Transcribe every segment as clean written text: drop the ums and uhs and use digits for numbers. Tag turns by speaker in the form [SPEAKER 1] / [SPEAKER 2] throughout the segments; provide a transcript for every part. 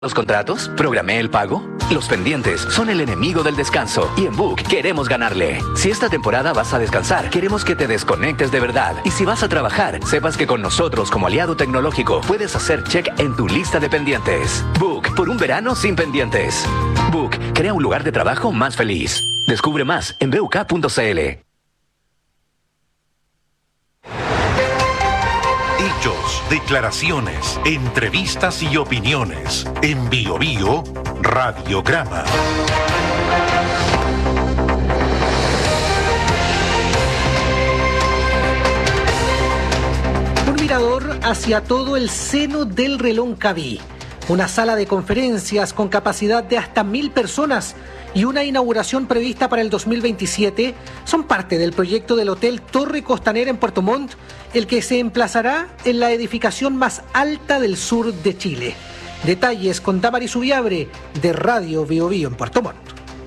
[SPEAKER 1] ¿Los contratos? ¿Programé el pago? Los pendientes son el enemigo del descanso y en Book queremos ganarle. Si esta temporada vas a descansar, queremos que te desconectes de verdad. Y si vas a trabajar, sepas que con nosotros como aliado tecnológico puedes hacer check en tu lista de pendientes. Book, por un verano sin pendientes. Book, crea un lugar de trabajo más feliz. Descubre más en buk.cl.
[SPEAKER 2] Hechos, declaraciones, entrevistas y opiniones. En Bio Bio, Radiograma.
[SPEAKER 3] Un mirador hacia todo el seno del Reloncaví. Una sala de conferencias con capacidad de hasta 1.000 personas y una inauguración prevista para el 2027 son parte del proyecto del Hotel Torre Costanera en Puerto Montt, el que se emplazará en la edificación más alta del sur de Chile. Detalles con Damaris Ubiabre de Radio Bio Bio en Puerto Montt.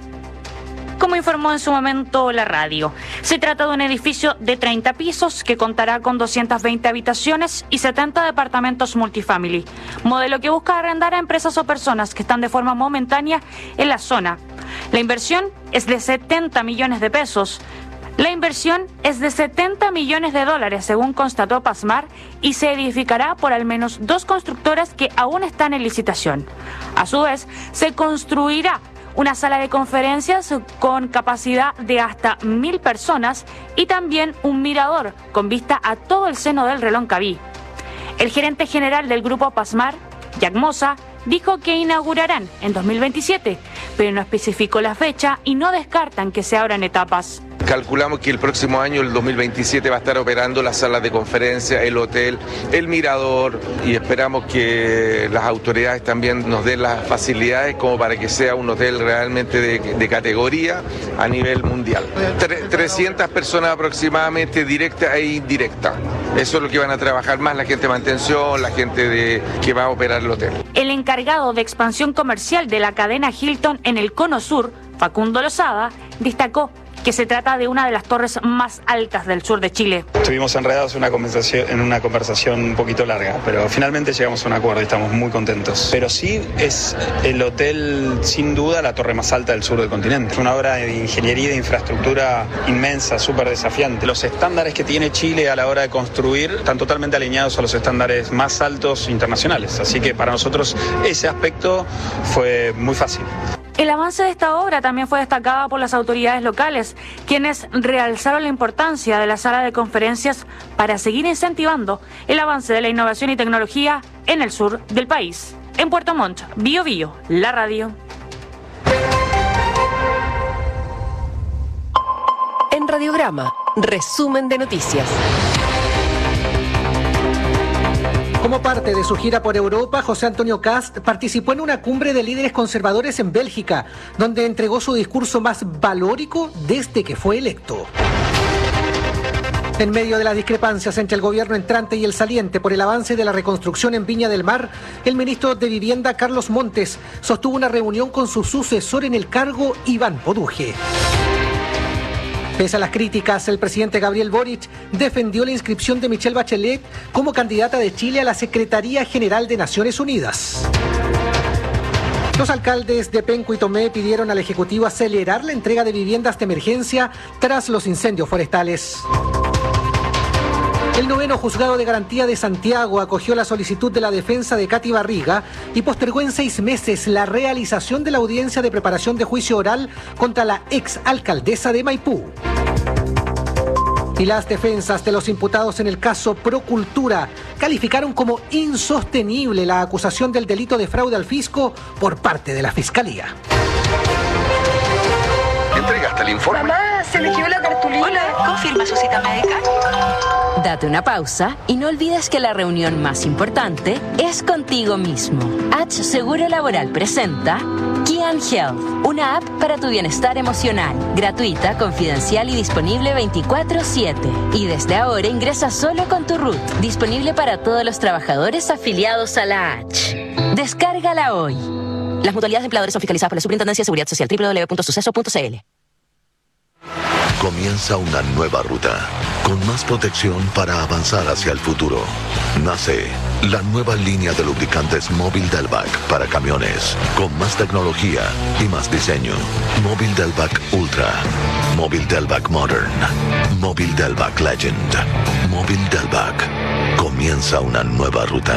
[SPEAKER 4] Como informó en su momento la radio, se trata de un edificio de 30 pisos que contará con 220 habitaciones y 70 departamentos multifamily, modelo que busca arrendar a empresas o personas que están de forma momentánea en la zona. La inversión es de 70 millones de pesos. La inversión es de 70 millones de dólares, según constató Pasmar, y se edificará por al menos 2 constructoras que aún están en licitación. A su vez, se construirá una sala de conferencias con capacidad de hasta 1.000 personas y también un mirador con vista a todo el seno del Reloncaví. El gerente general del grupo Pasmar, Jack Mosa, dijo que inaugurarán en 2027, pero no especificó la fecha y no descartan que se abran etapas.
[SPEAKER 5] Calculamos que el próximo año, el 2027, va a estar operando las salas de conferencia, el hotel, el mirador, y esperamos que las autoridades también nos den las facilidades como para que sea un hotel realmente de categoría a nivel mundial. 300 personas aproximadamente, directa e indirecta. Eso es lo que van a trabajar más la gente de mantención, la gente que va a operar el hotel.
[SPEAKER 4] El encargado de expansión comercial de la cadena Hilton en el Cono Sur, Facundo Lozada, destacó que se trata de una de las torres más altas del sur de Chile.
[SPEAKER 6] Estuvimos enredados en una conversación un poquito larga, pero finalmente llegamos a un acuerdo y estamos muy contentos. Pero sí es el hotel, sin duda, la torre más alta del sur del continente. Es una obra de ingeniería y de infraestructura inmensa, súper desafiante. Los estándares que tiene Chile a la hora de construir están totalmente alineados a los estándares más altos internacionales. Así que para nosotros ese aspecto fue muy fácil.
[SPEAKER 4] El avance de esta obra también fue destacado por las autoridades locales, quienes realzaron la importancia de la sala de conferencias para seguir incentivando el avance de la innovación y tecnología en el sur del país. En Puerto Montt, Bio Bio, la radio.
[SPEAKER 7] En Radiograma, resumen de noticias.
[SPEAKER 3] Como parte de su gira por Europa, José Antonio Kast participó en una cumbre de líderes conservadores en Bélgica, donde entregó su discurso más valórico desde que fue electo. En medio de las discrepancias entre el gobierno entrante y el saliente por el avance de la reconstrucción en Viña del Mar, el ministro de Vivienda, Carlos Montes, sostuvo una reunión con su sucesor en el cargo, Iván Poduje. Pese a las críticas, el presidente Gabriel Boric defendió la inscripción de Michelle Bachelet como candidata de Chile a la Secretaría General de Naciones Unidas. Los alcaldes de Penco y Tomé pidieron al Ejecutivo acelerar la entrega de viviendas de emergencia tras los incendios forestales. El 9º Juzgado de Garantía de Santiago acogió la solicitud de la defensa de Katy Barriga y postergó en 6 meses la realización de la audiencia de preparación de juicio oral contra la exalcaldesa de Maipú. Y las defensas de los imputados en el caso Procultura calificaron como insostenible la acusación del delito de fraude al fisco por parte de la Fiscalía.
[SPEAKER 1] ¿Entregaste el informe?
[SPEAKER 8] Mamá, se me quedó la cartulina.
[SPEAKER 9] Hola, ¿confirma su cita médica?
[SPEAKER 7] Date una pausa y no olvides que la reunión más importante es contigo mismo. H Seguro Laboral presenta Kian Health, una app para tu bienestar emocional, gratuita, confidencial y disponible 24/7. Y desde ahora ingresa solo con tu RUT, disponible para todos los trabajadores afiliados a la H. Descárgala hoy. Las mutualidades de empleadores son fiscalizadas por la Superintendencia de Seguridad Social, www.suceso.cl.
[SPEAKER 10] Comienza una nueva ruta, con más protección para avanzar hacia el futuro. Nace la nueva línea de lubricantes Móvil Delvac para camiones, con más tecnología y más diseño. Móvil Delvac Ultra, Móvil Delvac Modern, Móvil Delvac Legend, Móvil Delvac. Comienza una nueva ruta.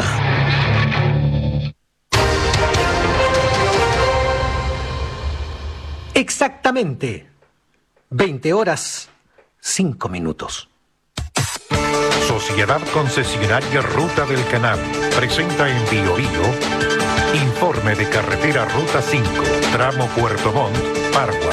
[SPEAKER 3] Exactamente 20 horas 5 minutos.
[SPEAKER 2] Sociedad Concesionaria Ruta del Canal presenta en Biobío informe de carretera Ruta 5, tramo Puerto Montt, Pargua.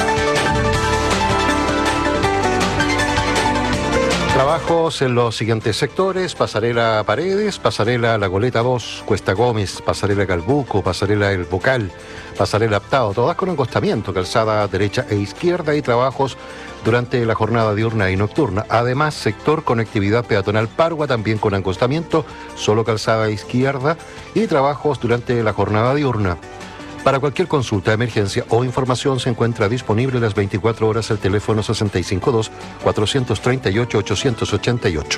[SPEAKER 11] Trabajos en los siguientes sectores: Pasarela Paredes, Pasarela La Goleta 2, Cuesta Gómez, Pasarela Calbuco, Pasarela El Bocal, Pasarela Aptado, todas con encostamiento, calzada derecha e izquierda, y trabajos durante la jornada diurna y nocturna. Además, sector conectividad peatonal Pargua, también con encostamiento, solo calzada izquierda, y trabajos durante la jornada diurna. Para cualquier consulta, emergencia o información se encuentra disponible las 24 horas el teléfono 652-438-888.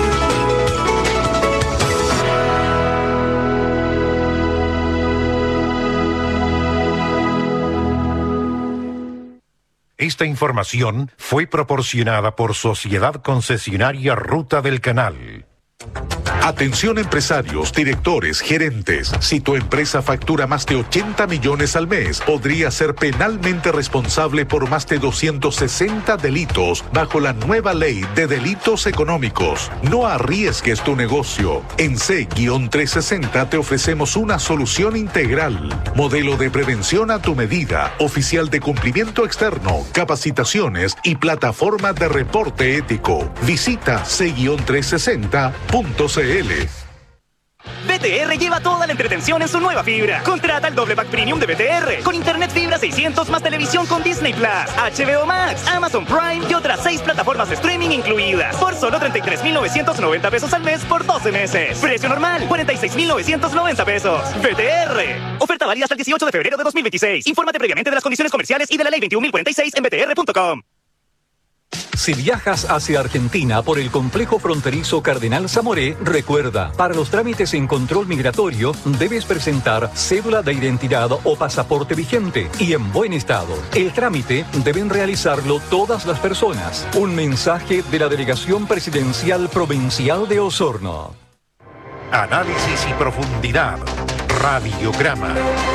[SPEAKER 2] Esta información fue proporcionada por Sociedad Concesionaria Ruta del Canal.
[SPEAKER 12] Atención empresarios, directores, gerentes. Si tu empresa factura más de 80 millones al mes, podría ser penalmente responsable por más de 260 delitos bajo la nueva ley de delitos económicos. No arriesgues tu negocio. En C-360 te ofrecemos una solución integral. Modelo de prevención a tu medida, oficial de cumplimiento externo, capacitaciones y plataforma de reporte ético. Visita C-360.cl.
[SPEAKER 13] BTR lleva toda la entretención en su nueva fibra. Contrata el doble pack premium de BTR con internet fibra 600 más televisión con Disney Plus, HBO Max, Amazon Prime y otras 6 plataformas de streaming incluidas por solo 33,990 pesos al mes por 12 meses. Precio normal 46,990 pesos. BTR. Oferta válida hasta el 18 de febrero de 2026. Infórmate previamente de las condiciones comerciales y de la ley 21.046 en btr.com.
[SPEAKER 14] Si viajas hacia Argentina por el complejo fronterizo Cardenal Zamoré, recuerda, para los trámites en control migratorio debes presentar cédula de identidad o pasaporte vigente y en buen estado. El trámite deben realizarlo todas las personas. Un mensaje de la Delegación Presidencial Provincial de Osorno.
[SPEAKER 2] Análisis y profundidad. Radiograma.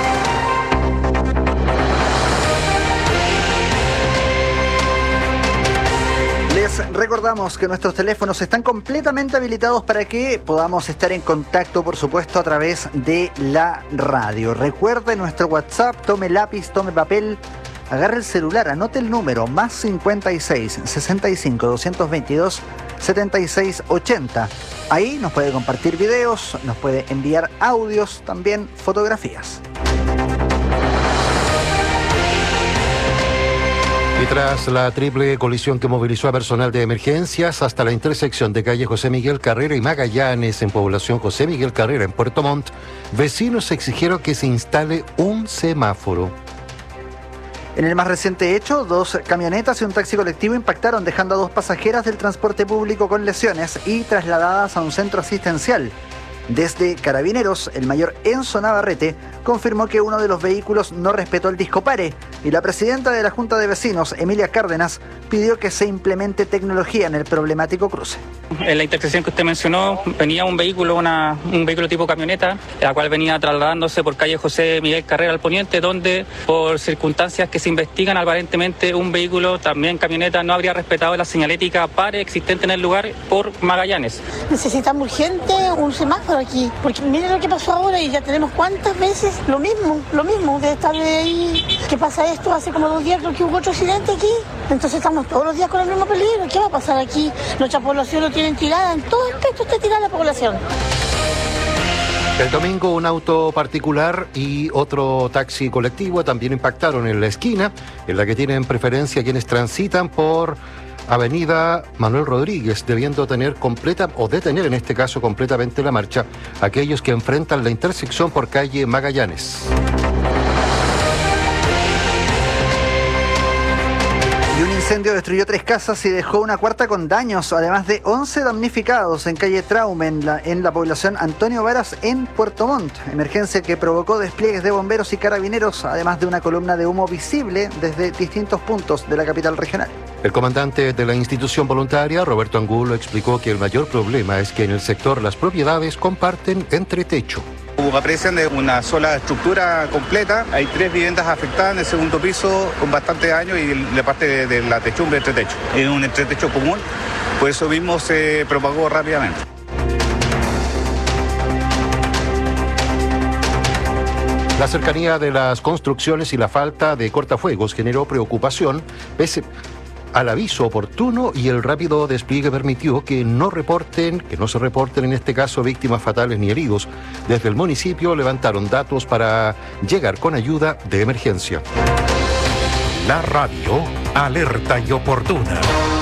[SPEAKER 15] Les recordamos que nuestros teléfonos están completamente habilitados para que podamos estar en contacto, por supuesto, a través de la radio. Recuerde nuestro WhatsApp, tome lápiz, tome papel, agarre el celular, anote el número, más 56 65 222 76 80. Ahí nos puede compartir videos, nos puede enviar audios, también fotografías.
[SPEAKER 11] Y tras la triple colisión que movilizó a personal de emergencias hasta la intersección de calle José Miguel Carrera y Magallanes en población José Miguel Carrera en Puerto Montt, vecinos exigieron que se instale un semáforo.
[SPEAKER 15] En el más reciente hecho, 2 camionetas y un taxi colectivo impactaron, dejando a 2 pasajeras del transporte público con lesiones y trasladadas a un centro asistencial. Desde Carabineros, el mayor Enzo Navarrete confirmó que uno de los vehículos no respetó el discopare y la presidenta de la Junta de Vecinos, Emilia Cárdenas, pidió que se implemente tecnología en el problemático cruce.
[SPEAKER 16] En la intersección que usted mencionó, venía un vehículo tipo camioneta, la cual venía trasladándose por calle José Miguel Carrera al poniente, donde por circunstancias que se investigan, aparentemente un vehículo, también camioneta, no habría respetado la señalética pare existente en el lugar por Magallanes.
[SPEAKER 17] Necesitamos urgente un semáforo aquí, porque miren lo que pasó ahora y ya tenemos cuántas veces lo mismo, de estar ahí, que pasa esto, hace como 2 días creo que hubo otro accidente aquí, entonces estamos todos los días con el mismo peligro. ¿Qué va a pasar aquí? Nuestra población lo tienen tirada, en todo aspecto está tirada la población.
[SPEAKER 11] El domingo un auto particular y otro taxi colectivo también impactaron en la esquina, en la que tienen preferencia quienes transitan por Avenida Manuel Rodríguez, debiendo detener en este caso completamente la marcha aquellos que enfrentan la intersección por calle Magallanes.
[SPEAKER 15] Y un incendio destruyó 3 casas y dejó una cuarta con daños, además de 11 damnificados en calle Traume, en la población Antonio Varas, en Puerto Montt. Emergencia que provocó despliegues de bomberos y carabineros, además de una columna de humo visible desde distintos puntos de la capital regional.
[SPEAKER 11] El comandante de la institución voluntaria, Roberto Angulo, explicó que el mayor problema es que en el sector las propiedades comparten entretecho.
[SPEAKER 18] Aprecian de una sola estructura completa. Hay 3 viviendas afectadas en el segundo piso con bastante daño y la parte de la techumbre entretecho. Es un entretecho común, por eso mismo se propagó rápidamente.
[SPEAKER 11] La cercanía de las construcciones y la falta de cortafuegos generó preocupación, pese al aviso oportuno y el rápido despliegue permitió que no se reporten en este caso víctimas fatales ni heridos. Desde el municipio levantaron datos para llegar con ayuda de emergencia.
[SPEAKER 2] La radio, alerta y oportuna.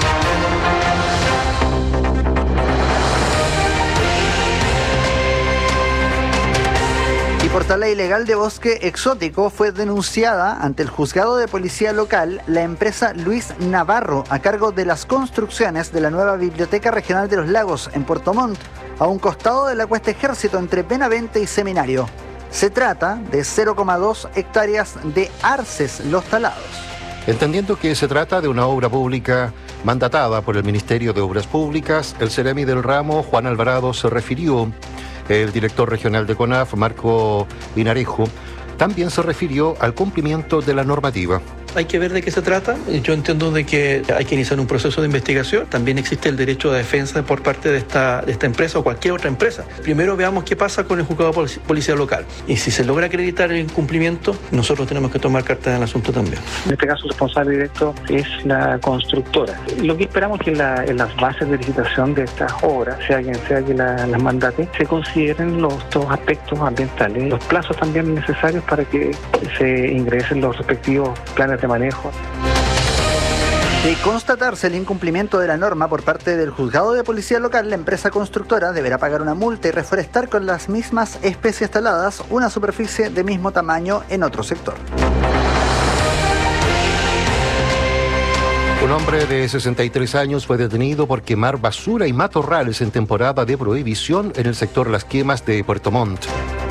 [SPEAKER 15] Por tala ilegal de bosque exótico fue denunciada ante el juzgado de policía local la empresa Luis Navarro a cargo de las construcciones de la nueva Biblioteca Regional de los Lagos en Puerto Montt, a un costado de la Cuesta Ejército entre Benavente y Seminario. Se trata de 0,2 hectáreas de arces Los Talados.
[SPEAKER 11] Entendiendo que se trata de una obra pública mandatada por el Ministerio de Obras Públicas, el seremi del ramo, Juan Alvarado, se refirió. El director regional de CONAF, Marco Vinarejo, también se refirió al cumplimiento de la normativa.
[SPEAKER 19] Hay que ver de qué se trata. Yo entiendo de que hay que iniciar un proceso de investigación. También existe el derecho de defensa por parte de esta empresa o cualquier otra empresa. Primero veamos qué pasa con el juzgado de policía local. Y si se logra acreditar el incumplimiento, nosotros tenemos que tomar carta en el asunto también.
[SPEAKER 20] En este caso, el responsable directo es la constructora. Lo que esperamos es que en las bases de licitación de estas obras, sea quien sea que las mandate, se consideren todos los aspectos ambientales, los plazos también necesarios para que se ingresen los respectivos planes de manejo.
[SPEAKER 15] De constatarse el incumplimiento de la norma por parte del juzgado de policía local, la empresa constructora deberá pagar una multa y reforestar con las mismas especies taladas una superficie de mismo tamaño en otro sector.
[SPEAKER 11] Un hombre de 63 años fue detenido por quemar basura y matorrales en temporada de prohibición en el sector Las Quemas de Puerto Montt.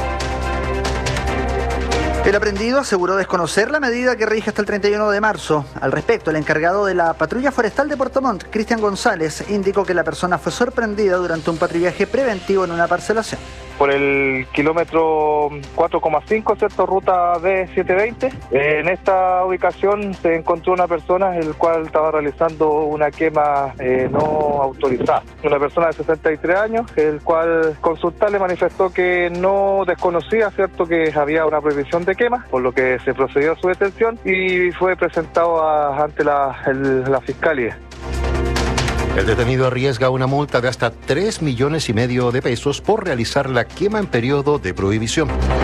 [SPEAKER 15] El aprendido aseguró desconocer la medida que rige hasta el 31 de marzo. Al respecto, el encargado de la patrulla forestal de Puerto Montt, Cristian González, indicó que la persona fue sorprendida durante un patrullaje preventivo en una parcelación.
[SPEAKER 21] Por el kilómetro 4,5, ¿cierto? Ruta D720. En esta ubicación se encontró una persona el cual estaba realizando una quema no autorizada. Una persona de 63 años, el cual consultar le manifestó que no desconocía, ¿cierto?, que había una prohibición de quema, por lo que se procedió a su detención y fue presentado ante la fiscalía.
[SPEAKER 11] El detenido arriesga una multa de hasta 3,5 millones de pesos por realizar la quema en periodo de prohibición.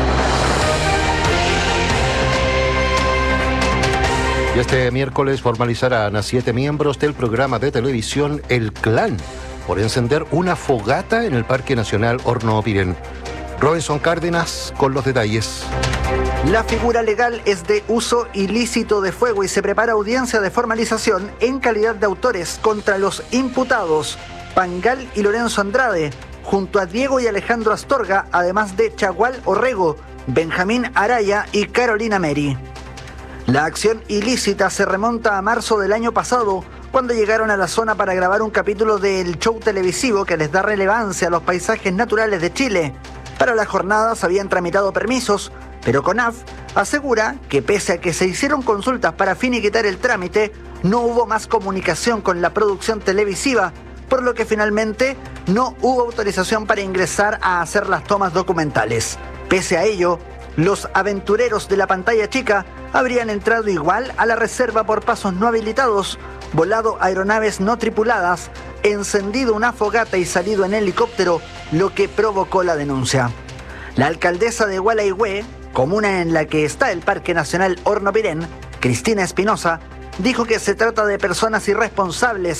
[SPEAKER 11] Y este miércoles formalizarán a 7 miembros del programa de televisión El Clan por encender una fogata en el Parque Nacional Horno Pirén. Robinson Cárdenas con los detalles.
[SPEAKER 15] La figura legal es de uso ilícito de fuego y se prepara audiencia de formalización en calidad de autores contra los imputados Pangal y Lorenzo Andrade, junto a Diego y Alejandro Astorga, además de Chagual Orrego, Benjamín Araya y Carolina Meri. La acción ilícita se remonta a marzo del año pasado, cuando llegaron a la zona para grabar un capítulo del show televisivo que les da relevancia a los paisajes naturales de Chile. Para las jornadas habían tramitado permisos, pero CONAF asegura que pese a que se hicieron consultas para finiquitar el trámite, no hubo más comunicación con la producción televisiva, por lo que finalmente no hubo autorización para ingresar a hacer las tomas documentales. Pese a ello, los aventureros de la pantalla chica habrían entrado igual a la reserva por pasos no habilitados, volado aeronaves no tripuladas, encendido una fogata y salido en helicóptero, lo que provocó la denuncia. La alcaldesa de Gualeguay, comuna en la que está el Parque Nacional Horno Pirén, Cristina Espinosa, dijo que se trata de personas irresponsables,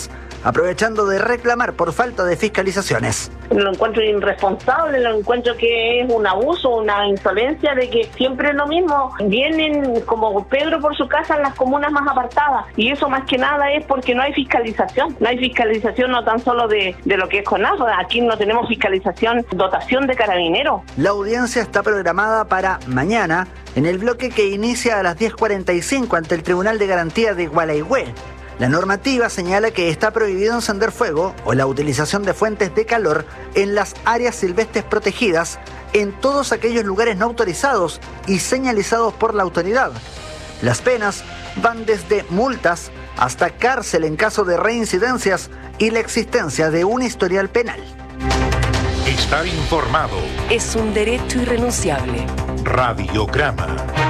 [SPEAKER 15] aprovechando de reclamar por falta de fiscalizaciones.
[SPEAKER 5] Lo encuentro irresponsable, lo encuentro que es un abuso, una insolencia de que siempre es lo mismo. Vienen como Pedro por su casa en las comunas más apartadas y eso más que nada es porque no hay fiscalización. No hay fiscalización no tan solo de lo que es CONAF, aquí no tenemos fiscalización, dotación de carabineros.
[SPEAKER 15] La audiencia está programada para mañana en el bloque que inicia a las 10:45 ante el Tribunal de Garantía de Gualeguay. La normativa señala que está prohibido encender fuego o la utilización de fuentes de calor en las áreas silvestres protegidas en todos aquellos lugares no autorizados y señalizados por la autoridad. Las penas van desde multas hasta cárcel en caso de reincidencias y la existencia de un historial penal.
[SPEAKER 2] Estar informado
[SPEAKER 22] es un derecho irrenunciable.
[SPEAKER 2] Radiograma.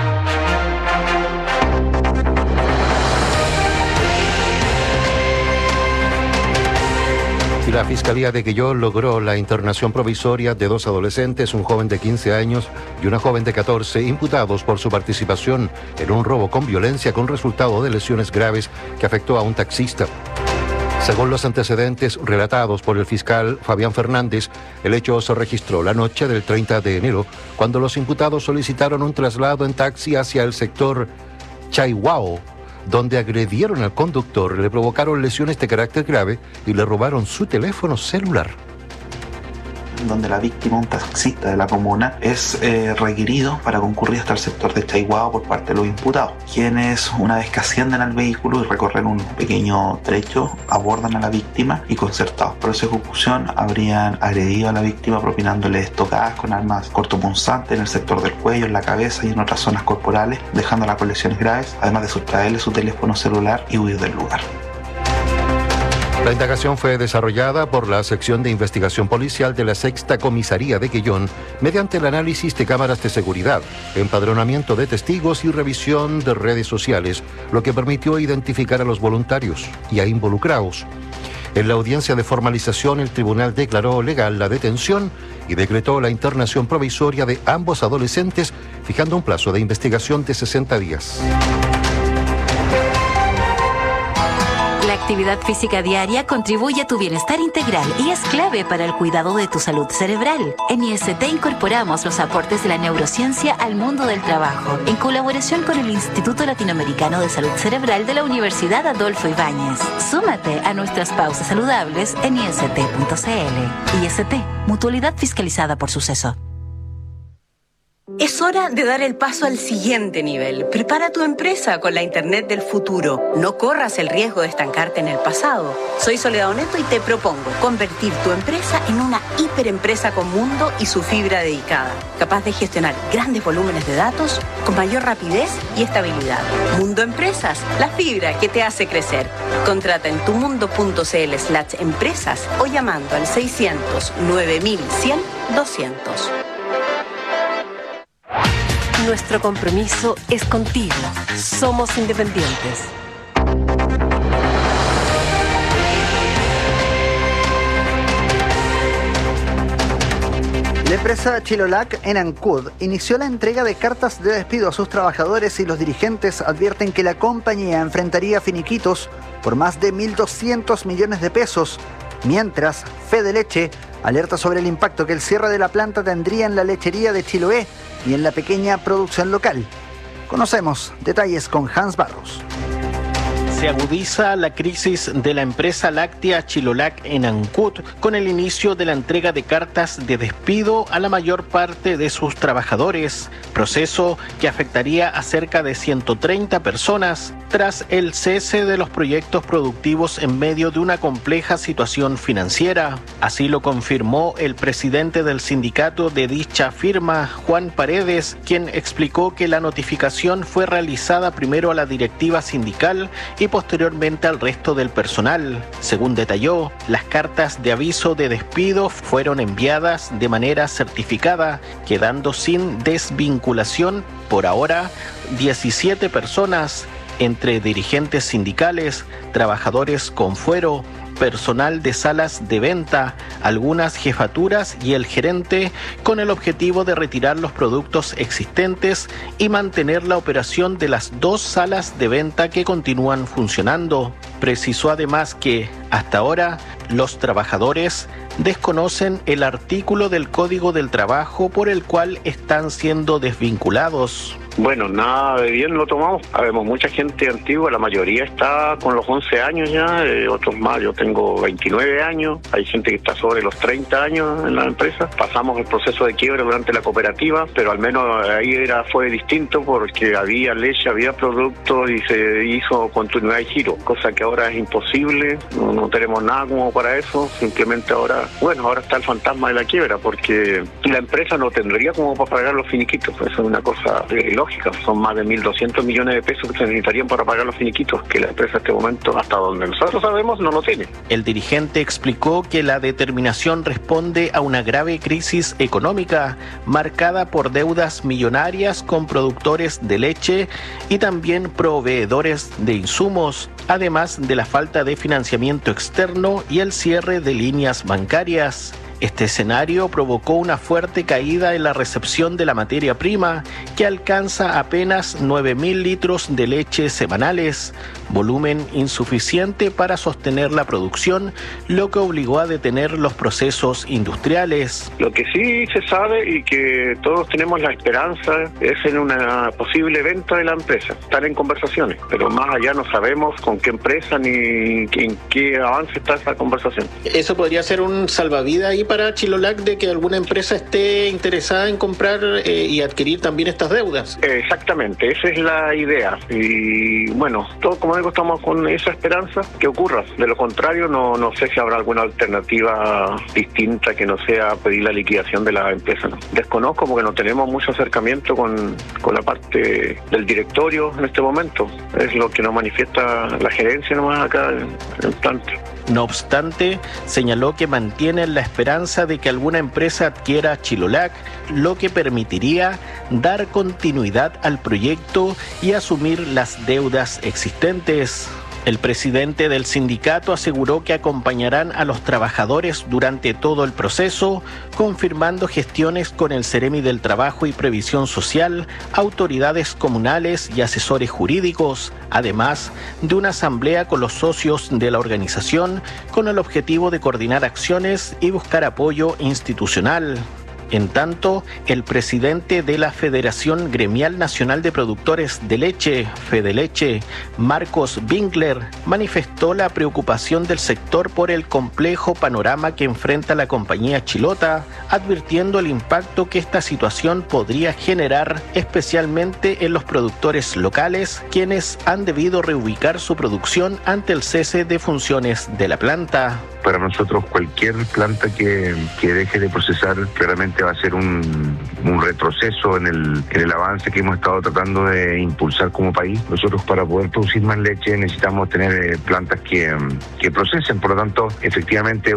[SPEAKER 11] Y la Fiscalía de Quellón logró la internación provisoria de 2 adolescentes, un joven de 15 años y una joven de 14, imputados por su participación en un robo con violencia con resultado de lesiones graves que afectó a un taxista. Según los antecedentes relatados por el fiscal Fabián Fernández, el hecho se registró la noche del 30 de enero, cuando los imputados solicitaron un traslado en taxi hacia el sector Chaihuao, donde agredieron al conductor, le provocaron lesiones de carácter grave y le robaron su teléfono celular.
[SPEAKER 23] Donde la víctima, un taxista de la comuna, es requerido para concurrir hasta el sector de Chaihuao por parte de los imputados, quienes, una vez que ascienden al vehículo y recorren un pequeño trecho, abordan a la víctima y, concertados por esa ejecución, habrían agredido a la víctima propinándole estocadas con armas cortopunzantes en el sector del cuello, en la cabeza y en otras zonas corporales, dejándola con lesiones graves, además de sustraerle su teléfono celular y huir del lugar.
[SPEAKER 11] La indagación fue desarrollada por la sección de investigación policial de la 6ª Comisaría de Quellón mediante el análisis de cámaras de seguridad, empadronamiento de testigos y revisión de redes sociales, lo que permitió identificar a los voluntarios y a involucrados. En la audiencia de formalización, el tribunal declaró legal la detención y decretó la internación provisoria de ambos adolescentes, fijando un plazo de investigación de 60 días.
[SPEAKER 24] La actividad física diaria contribuye a tu bienestar integral y es clave para el cuidado de tu salud cerebral. En IST incorporamos los aportes de la neurociencia al mundo del trabajo, en colaboración con el Instituto Latinoamericano de Salud Cerebral de la Universidad Adolfo Ibáñez. Súmate a nuestras pausas saludables en ist.cl. IST, mutualidad fiscalizada por Suceso.
[SPEAKER 22] Es hora de dar el paso al siguiente nivel. Prepara tu empresa con la Internet del futuro. No corras el riesgo de estancarte en el pasado. Soy Soledad Oneto y te propongo convertir tu empresa en una hiperempresa con mundo y su fibra dedicada, capaz de gestionar grandes volúmenes de datos con mayor rapidez y estabilidad. Mundo Empresas, la fibra que te hace crecer. Contrata en tumundo.cl/empresas o llamando al 600 9100 200. Nuestro compromiso es contigo. Somos independientes.
[SPEAKER 15] La empresa Chilolac en Ancud inició la entrega de cartas de despido a sus trabajadores y los dirigentes advierten que la compañía enfrentaría finiquitos por más de 1.200 millones de pesos, mientras Fede Leche alerta sobre el impacto que el cierre de la planta tendría en la lechería de Chiloé y en la pequeña producción local. Conocemos detalles con Hans Barros.
[SPEAKER 25] Se agudiza la crisis de la empresa láctea Chilolac en Ancud con el inicio de la entrega de cartas de despido a la mayor parte de sus trabajadores, proceso que afectaría a cerca de 130 personas tras el cese de los proyectos productivos en medio de una compleja situación financiera. Así lo confirmó el presidente del sindicato de dicha firma, Juan Paredes, quien explicó que la notificación fue realizada primero a la directiva sindical y posteriormente al resto del personal. Según detalló, las cartas de aviso de despido fueron enviadas de manera certificada, quedando sin desvinculación por ahora 17 personas, entre dirigentes sindicales, trabajadores con fuero, personal de salas de venta, algunas jefaturas y el gerente, con el objetivo de retirar los productos existentes y mantener la operación de las 2 salas de venta que continúan funcionando. Precisó además que, hasta ahora, los trabajadores desconocen el artículo del Código del Trabajo por el cual están siendo desvinculados.
[SPEAKER 1] Bueno, nada de bien lo tomamos. Habemos mucha gente antigua, la mayoría está con los 11 años ya, otros más. Yo tengo 29 años, hay gente que está sobre los 30 años en la empresa. Pasamos el proceso de quiebra durante la cooperativa, pero al menos ahí fue distinto porque había leche, había productos y se hizo continuidad y giro, cosa que ahora es imposible, no tenemos nada como para eso. Simplemente ahora está el fantasma de la quiebra porque la empresa no tendría como para pagar los finiquitos. Eso es una cosa lógica. Son más de 1.200 millones de pesos que se necesitarían para pagar los finiquitos, que la empresa en este momento, hasta donde nosotros sabemos, no lo tiene.
[SPEAKER 25] El dirigente explicó que la determinación responde a una grave crisis económica marcada por deudas millonarias con productores de leche y también proveedores de insumos, además de la falta de financiamiento externo y el cierre de líneas bancarias. Este escenario provocó una fuerte caída en la recepción de la materia prima, que alcanza apenas 9.000 litros de leche semanales, volumen insuficiente para sostener la producción, lo que obligó a detener los procesos industriales.
[SPEAKER 1] Lo que sí se sabe y que todos tenemos la esperanza es en una posible venta de la empresa. Están en conversaciones, pero más allá no sabemos con qué empresa ni en qué avance está esa conversación.
[SPEAKER 25] ¿Eso podría ser un salvavidas ahí para Chilolac de que alguna empresa esté interesada en comprar y adquirir también estas deudas?
[SPEAKER 1] Exactamente, esa es la idea. Y bueno, todo, como digo, estamos con esa esperanza que ocurra. De lo contrario, no sé si habrá alguna alternativa distinta que no sea pedir la liquidación de la empresa. ¿No? Desconozco porque no tenemos mucho acercamiento con la parte del directorio en este momento. Es lo que nos manifiesta la gerencia nomás acá en el plante.
[SPEAKER 25] No obstante, señaló que mantienen la esperanza de que alguna empresa adquiera Chilolac, lo que permitiría dar continuidad al proyecto y asumir las deudas existentes. El presidente del sindicato aseguró que acompañarán a los trabajadores durante todo el proceso, confirmando gestiones con el Ceremi del Trabajo y Previsión Social, autoridades comunales y asesores jurídicos, además de una asamblea con los socios de la organización con el objetivo de coordinar acciones y buscar apoyo institucional. En tanto, el presidente de la Federación Gremial Nacional de Productores de Leche, Fedeleche, Marcos Winkler, manifestó la preocupación del sector por el complejo panorama que enfrenta la compañía chilota, advirtiendo el impacto que esta situación podría generar, especialmente en los productores locales, quienes han debido reubicar su producción ante el cese de funciones de la planta.
[SPEAKER 4] Para nosotros cualquier planta que deje de procesar claramente va a ser un retroceso en el avance que hemos estado tratando de impulsar como país. Nosotros para poder producir más leche necesitamos tener plantas que procesen, por lo tanto efectivamente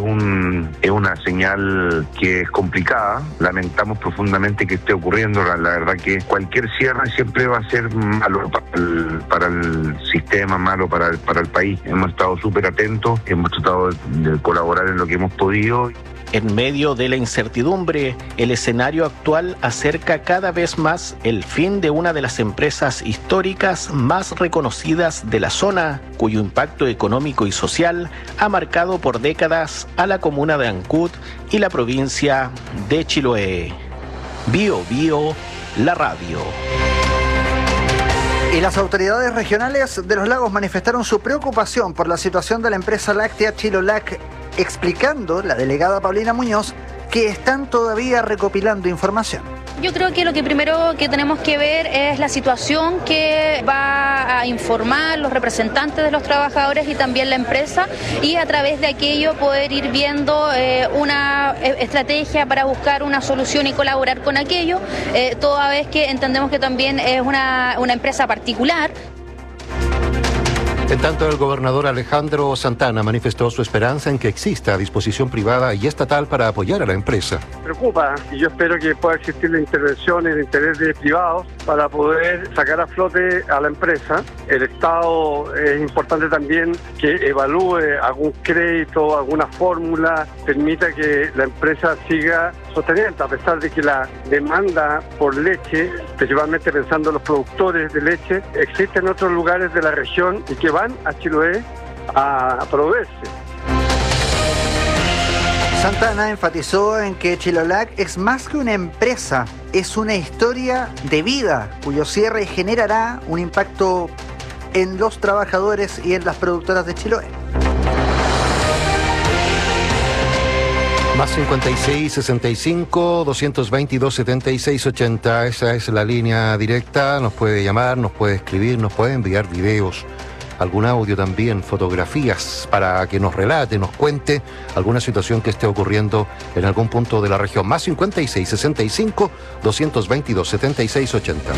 [SPEAKER 4] es una señal que es complicada. Lamentamos profundamente que esté ocurriendo, la verdad que cualquier cierre siempre va a ser malo para el sistema, malo para el país. Hemos estado súper atentos, hemos tratado de colaborar en lo que hemos podido.
[SPEAKER 25] En medio de la incertidumbre, el escenario actual acerca cada vez más el fin de una de las empresas históricas más reconocidas de la zona, cuyo impacto económico y social ha marcado por décadas a la comuna de Ancud y la provincia de Chiloé. Bio Bio, la radio.
[SPEAKER 15] Y las autoridades regionales de los lagos manifestaron su preocupación por la situación de la empresa láctea Chilolac, explicando la delegada Paulina Muñoz que están todavía recopilando información.
[SPEAKER 6] Yo creo que lo que primero que tenemos que ver es la situación que va a informar los representantes de los trabajadores y también la empresa, y a través de aquello poder ir viendo una estrategia para buscar una solución y colaborar con aquello, toda vez que entendemos que también es una empresa particular.
[SPEAKER 11] En tanto, el gobernador Alejandro Santana manifestó su esperanza en que exista disposición privada y estatal para apoyar a la empresa.
[SPEAKER 3] Preocupa y yo espero que pueda existir la intervención y el interés de privados para poder sacar a flote a la empresa. El Estado es importante también que evalúe algún crédito, alguna fórmula, permita que la empresa siga sosteniendo, a pesar de que la demanda por leche, principalmente pensando en los productores de leche, existe en otros lugares de la región y que van a Chiloé a proveerse.
[SPEAKER 15] Santana enfatizó en que Chilolac es más que una empresa, es una historia de vida, cuyo cierre generará un impacto en los trabajadores y en las productoras de Chiloé.
[SPEAKER 11] Más 56 65 222 76 80. Esa es la línea directa. Nos puede llamar, nos puede escribir, nos puede enviar videos, algún audio también, fotografías, para que nos relate, nos cuente alguna situación que esté ocurriendo en algún punto de la región. Más 56 65 222 76 80.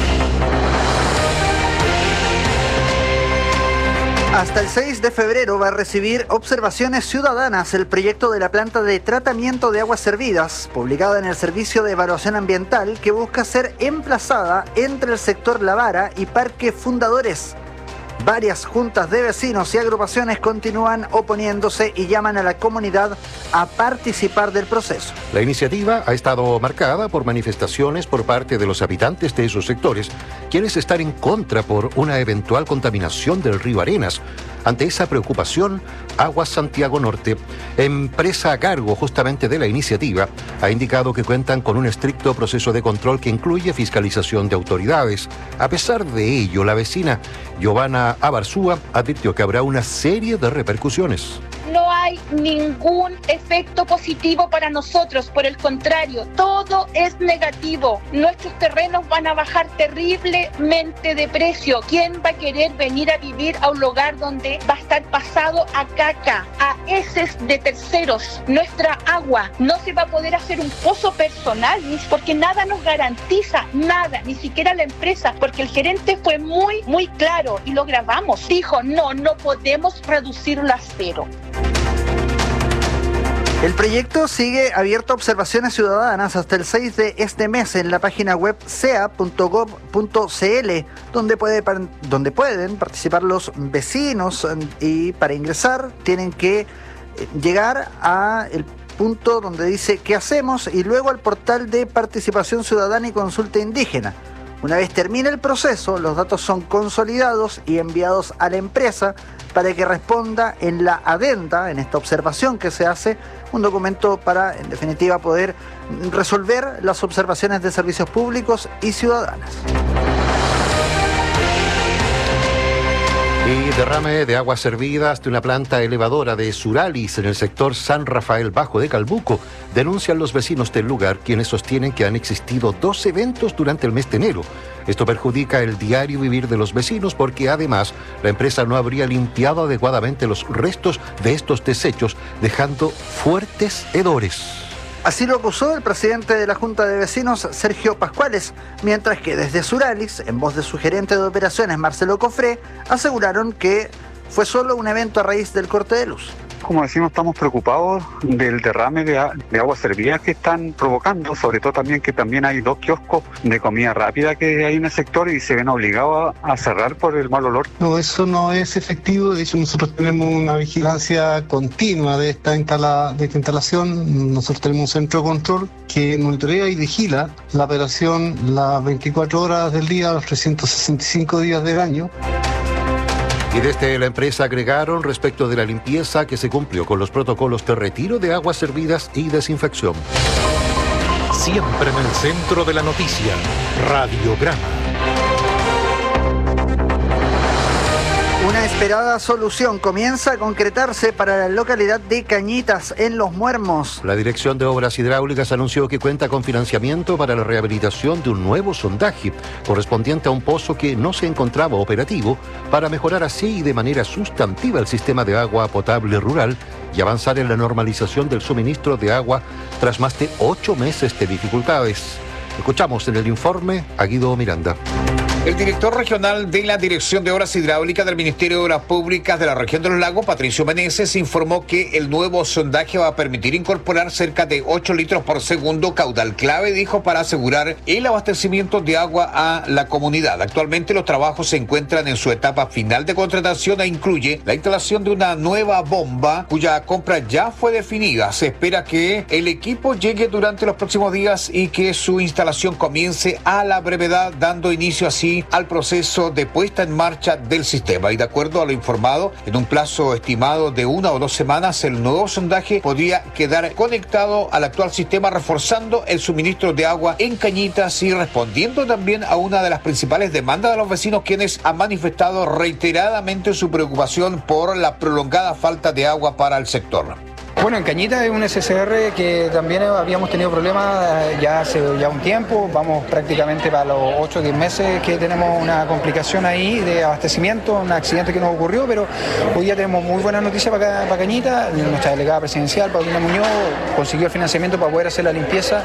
[SPEAKER 15] Hasta el 6 de febrero va a recibir observaciones ciudadanas el proyecto de la planta de tratamiento de aguas servidas, publicada en el Servicio de Evaluación Ambiental, que busca ser emplazada entre el sector La Vara y Parque Fundadores. Varias juntas de vecinos y agrupaciones continúan oponiéndose y llaman a la comunidad a participar del proceso.
[SPEAKER 11] La iniciativa ha estado marcada por manifestaciones por parte de los habitantes de esos sectores, quienes están en contra por una eventual contaminación del río Arenas. Ante esa preocupación, Aguas Santiago Norte, empresa a cargo justamente de la iniciativa, ha indicado que cuentan con un estricto proceso de control que incluye fiscalización de autoridades. A pesar de ello, la vecina Giovanna Abarzúa advirtió que habrá una serie de repercusiones.
[SPEAKER 7] No hay ningún efecto positivo para nosotros, por el contrario, todo es negativo. Nuestros terrenos van a bajar terriblemente de precio. ¿Quién va a querer venir a vivir a un lugar donde va a estar pasado a caca, a heces de terceros? Nuestra agua no se va a poder hacer un pozo personal, porque nada nos garantiza, nada, ni siquiera la empresa, porque el gerente fue muy claro y lo grabamos. Dijo, no podemos reducirlo a cero.
[SPEAKER 15] El proyecto sigue abierto a observaciones ciudadanas hasta el 6 de este mes en la página web sea.gov.cl, donde pueden participar los vecinos, y para ingresar tienen que llegar a el punto donde dice ¿qué hacemos? Y luego al portal de participación ciudadana y consulta indígena. Una vez termine el proceso, los datos son consolidados y enviados a la empresa para que responda en la adenda, en esta observación que se hace, un documento para, en definitiva, poder resolver las observaciones de servicios públicos y ciudadanas.
[SPEAKER 11] Y derrame de aguas servidas de una planta elevadora de Suralis en el sector San Rafael Bajo de Calbuco, denuncian los vecinos del lugar, quienes sostienen que han existido 2 eventos durante el mes de enero. Esto perjudica el diario vivir de los vecinos porque además la empresa no habría limpiado adecuadamente los restos de estos desechos, dejando fuertes hedores.
[SPEAKER 15] Así lo acusó el presidente de la Junta de Vecinos, Sergio Pascuales, mientras que desde Suralis, en voz de su gerente de operaciones, Marcelo Cofré, aseguraron que fue solo un evento a raíz del corte de luz.
[SPEAKER 21] Como decimos, estamos preocupados del derrame de aguas servidas que están provocando, sobre todo también que también hay 2 kioscos de comida rápida que hay en el sector y se ven obligados a cerrar por el mal olor.
[SPEAKER 8] No, eso no es efectivo. De hecho, nosotros tenemos una vigilancia continua de esta instalación. Nosotros tenemos un centro de control que monitorea y vigila la operación las 24 horas del día, los 365 días del año.
[SPEAKER 11] Y desde la empresa agregaron respecto de la limpieza que se cumplió con los protocolos de retiro de aguas servidas y desinfección.
[SPEAKER 2] Siempre en el centro de la noticia, Radiograma.
[SPEAKER 15] Una esperada solución comienza a concretarse para la localidad de Cañitas, en Los Muermos.
[SPEAKER 11] La Dirección de Obras Hidráulicas anunció que cuenta con financiamiento para la rehabilitación de un nuevo sondaje correspondiente a un pozo que no se encontraba operativo, para mejorar así y de manera sustantiva el sistema de agua potable rural y avanzar en la normalización del suministro de agua tras más de 8 meses de dificultades. Escuchamos en el informe a Guido Miranda.
[SPEAKER 9] El director regional de la Dirección de Obras Hidráulicas del Ministerio de Obras Públicas de la región de los Lagos, Patricio Meneses, informó que el nuevo sondaje va a permitir incorporar cerca de 8 litros por segundo, caudal clave, dijo, para asegurar el abastecimiento de agua a la comunidad. Actualmente los trabajos se encuentran en su etapa final de contratación e incluye la instalación de una nueva bomba cuya compra ya fue definida. Se espera que el equipo llegue durante los próximos días y que su instalación comience a la brevedad, dando inicio así al proceso de puesta en marcha del sistema. Y de acuerdo a lo informado, en un plazo estimado de 1 o 2 semanas, el nuevo sondaje podría quedar conectado al actual sistema, reforzando el suministro de agua en Cañitas y respondiendo también a una de las principales demandas de los vecinos, quienes han manifestado reiteradamente su preocupación por la prolongada falta de agua para el sector.
[SPEAKER 10] Bueno, en Cañitas es un SCR que también habíamos tenido problemas ya hace un tiempo. Vamos prácticamente para los 8 o 10 meses que tenemos una complicación ahí de abastecimiento, un accidente que nos ocurrió, pero hoy ya tenemos muy buenas noticias para Cañitas. Nuestra delegada presidencial, Paulina Muñoz, consiguió el financiamiento para poder hacer la limpieza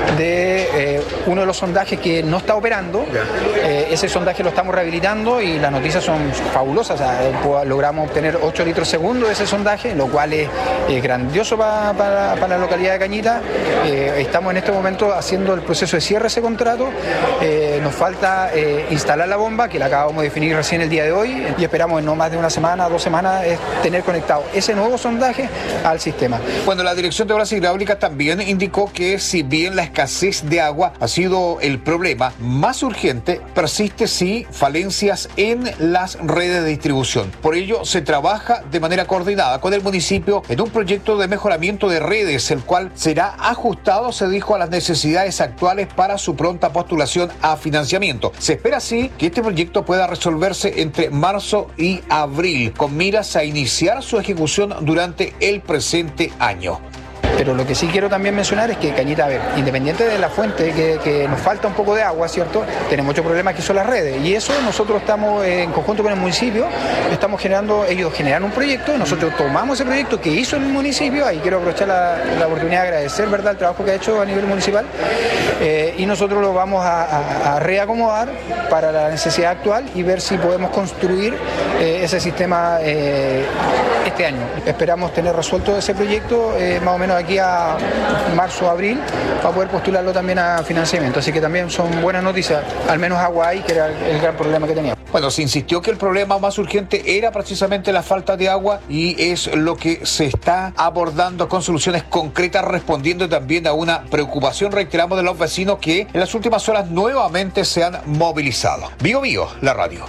[SPEAKER 10] de uno de los sondajes que no está operando. Ese sondaje lo estamos rehabilitando y las noticias son fabulosas. O sea, logramos obtener 8 litros segundo de ese sondaje, lo cual es grandioso para la localidad de Cañitas. Estamos en este momento haciendo el proceso de cierre de ese contrato. Nos falta instalar la bomba, que la acabamos de definir recién el día de hoy, y esperamos en no más de una semana, 2 semanas, tener conectado ese nuevo sondaje al sistema.
[SPEAKER 9] Bueno, la Dirección de Obras Hidráulicas también indicó que si bien la escasez de agua ha sido el problema más urgente, persiste sí falencias en las redes de distribución. Por ello, se trabaja de manera coordinada con el municipio en un proyecto de mejoramiento de redes, el cual será ajustado, se dijo, a las necesidades actuales para su pronta postulación a financiamiento. Se espera así que este proyecto pueda resolverse entre marzo y abril, con miras a iniciar su ejecución durante el presente año.
[SPEAKER 10] Pero lo que sí quiero también mencionar es que Cañitas, a ver, independiente de la fuente, que nos falta un poco de agua, ¿cierto? Tenemos muchos problemas que son las redes. Y eso nosotros estamos, en conjunto con el municipio, ellos generan un proyecto, nosotros tomamos ese proyecto que hizo el municipio, ahí quiero aprovechar la oportunidad de agradecer, ¿verdad?, el trabajo que ha hecho a nivel municipal, y nosotros lo vamos a reacomodar para la necesidad actual y ver si podemos construir ese sistema este año. Esperamos tener resuelto ese proyecto más o menos aquí a marzo o abril para poder postularlo también a financiamiento. Así que también son buenas noticias, al menos agua hay, que era el gran problema que teníamos.
[SPEAKER 9] Bueno, se insistió que el problema más urgente era precisamente la falta de agua y es lo que se está abordando con soluciones concretas, respondiendo también a una preocupación, reiteramos, de los vecinos que en las últimas horas nuevamente se han movilizado. Bio Bio, la radio.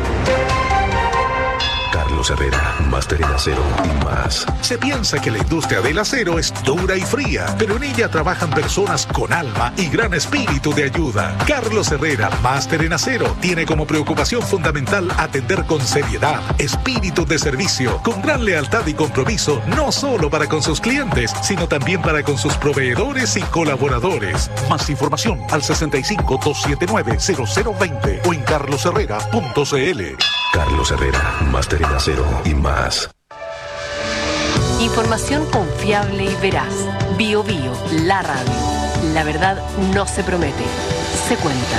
[SPEAKER 12] Carlos Herrera, máster en acero y más. Se piensa que la industria del acero es dura y fría, pero en ella trabajan personas con alma y gran espíritu de ayuda. Carlos Herrera, máster en acero, tiene como preocupación fundamental atender con seriedad, espíritu de servicio, con gran lealtad y compromiso, no solo para con sus clientes, sino también para con sus proveedores y colaboradores. Más información al 65-279-0020 o en carlosherrera.cl. Carlos Herrera, máster en acero y más.
[SPEAKER 22] Información confiable y veraz. Bio Bio, la radio. La verdad no se promete, se cuenta.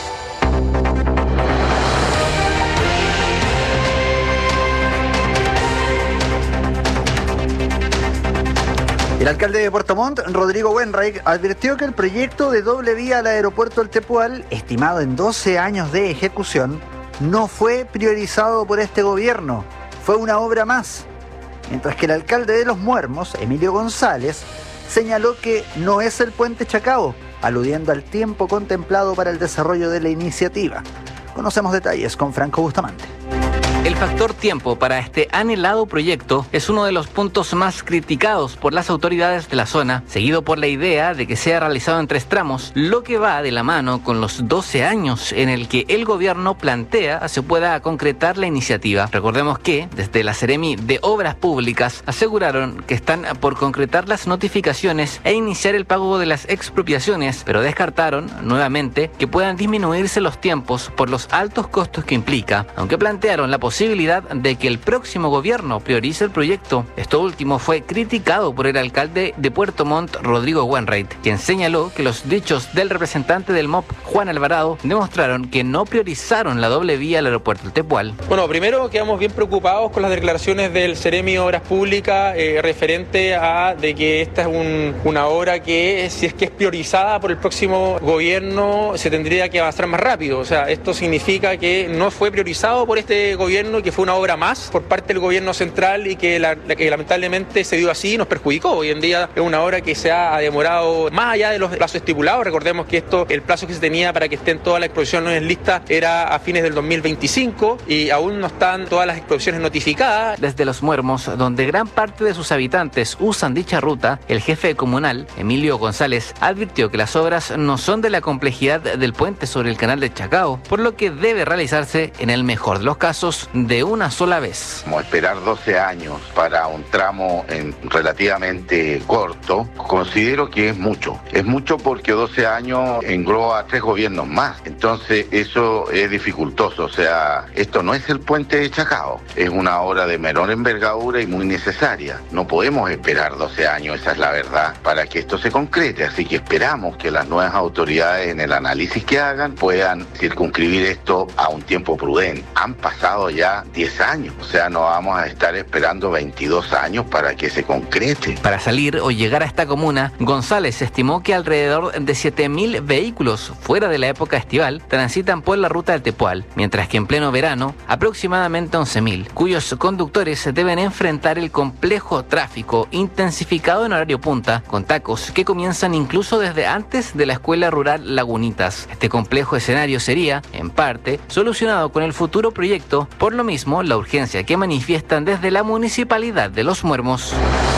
[SPEAKER 15] El alcalde de Puerto Montt, Rodrigo Wenreich, advirtió que el proyecto de doble vía al aeropuerto El Tepual, estimado en 12 años de ejecución, no fue priorizado por este gobierno, fue una obra más. Mientras que el alcalde de Los Muermos, Emilio González, señaló que no es el puente Chacao, aludiendo al tiempo contemplado para el desarrollo de la iniciativa. Conocemos detalles con Franco Bustamante.
[SPEAKER 13] El factor tiempo para este anhelado proyecto es uno de los puntos más criticados por las autoridades de la zona, seguido por la idea de que sea realizado en 3 tramos, lo que va de la mano con los 12 años en el que el gobierno plantea se pueda concretar la iniciativa. Recordemos que desde la Seremi de Obras Públicas aseguraron que están por concretar las notificaciones e iniciar el pago de las expropiaciones, pero descartaron nuevamente que puedan disminuirse los tiempos por los altos costos que implica, aunque plantearon la posibilidad posibilidad de que el próximo gobierno priorice el proyecto. Esto último fue criticado por el alcalde de Puerto Montt, Rodrigo Wainwright, quien señaló que los dichos del representante del MOP, Juan Alvarado, demostraron que no priorizaron la doble vía al aeropuerto del Tepual.
[SPEAKER 14] Bueno, primero quedamos bien preocupados con las declaraciones del Seremi de Obras Públicas referente a de que esta es una obra que, si es que es priorizada por el próximo gobierno, se tendría que avanzar más rápido. O sea, esto significa que no fue priorizado por este gobierno, que fue una obra más por parte del gobierno central y que lamentablemente se dio así y nos perjudicó. Hoy en día es una obra que se ha demorado más allá de los plazos estipulados. Recordemos que el plazo que se tenía para que estén todas las exposiciones listas era a fines del 2025 y aún no están todas las exposiciones notificadas.
[SPEAKER 13] Desde Los Muermos, donde gran parte de sus habitantes usan dicha ruta, el jefe comunal, Emilio González, advirtió que las obras no son de la complejidad del puente sobre el canal de Chacao, por lo que debe realizarse, en el mejor de los casos, de una sola vez.
[SPEAKER 4] Como esperar 12 años para un tramo relativamente corto, considero que es mucho. Es mucho porque 12 años engloba 3 gobiernos más. Entonces eso es dificultoso. O sea, esto no es el puente de Chacao. Es una obra de menor envergadura y muy necesaria. No podemos esperar 12 años, esa es la verdad, para que esto se concrete. Así que esperamos que las nuevas autoridades, en el análisis que hagan, puedan circunscribir esto a un tiempo prudente. Han pasado ya 10 años. O sea, no vamos a estar esperando 22 años para que se concrete.
[SPEAKER 13] Para salir o llegar a esta comuna, González estimó que alrededor de 7.000 vehículos fuera de la época estival transitan por la ruta del Tepual, mientras que en pleno verano aproximadamente 11.000, cuyos conductores deben enfrentar el complejo tráfico intensificado en horario punta, con tacos que comienzan incluso desde antes de la escuela rural Lagunitas. Este complejo escenario sería, en parte, solucionado con el futuro proyecto, por lo mismo la urgencia que manifiestan desde la Municipalidad de Los Muermos.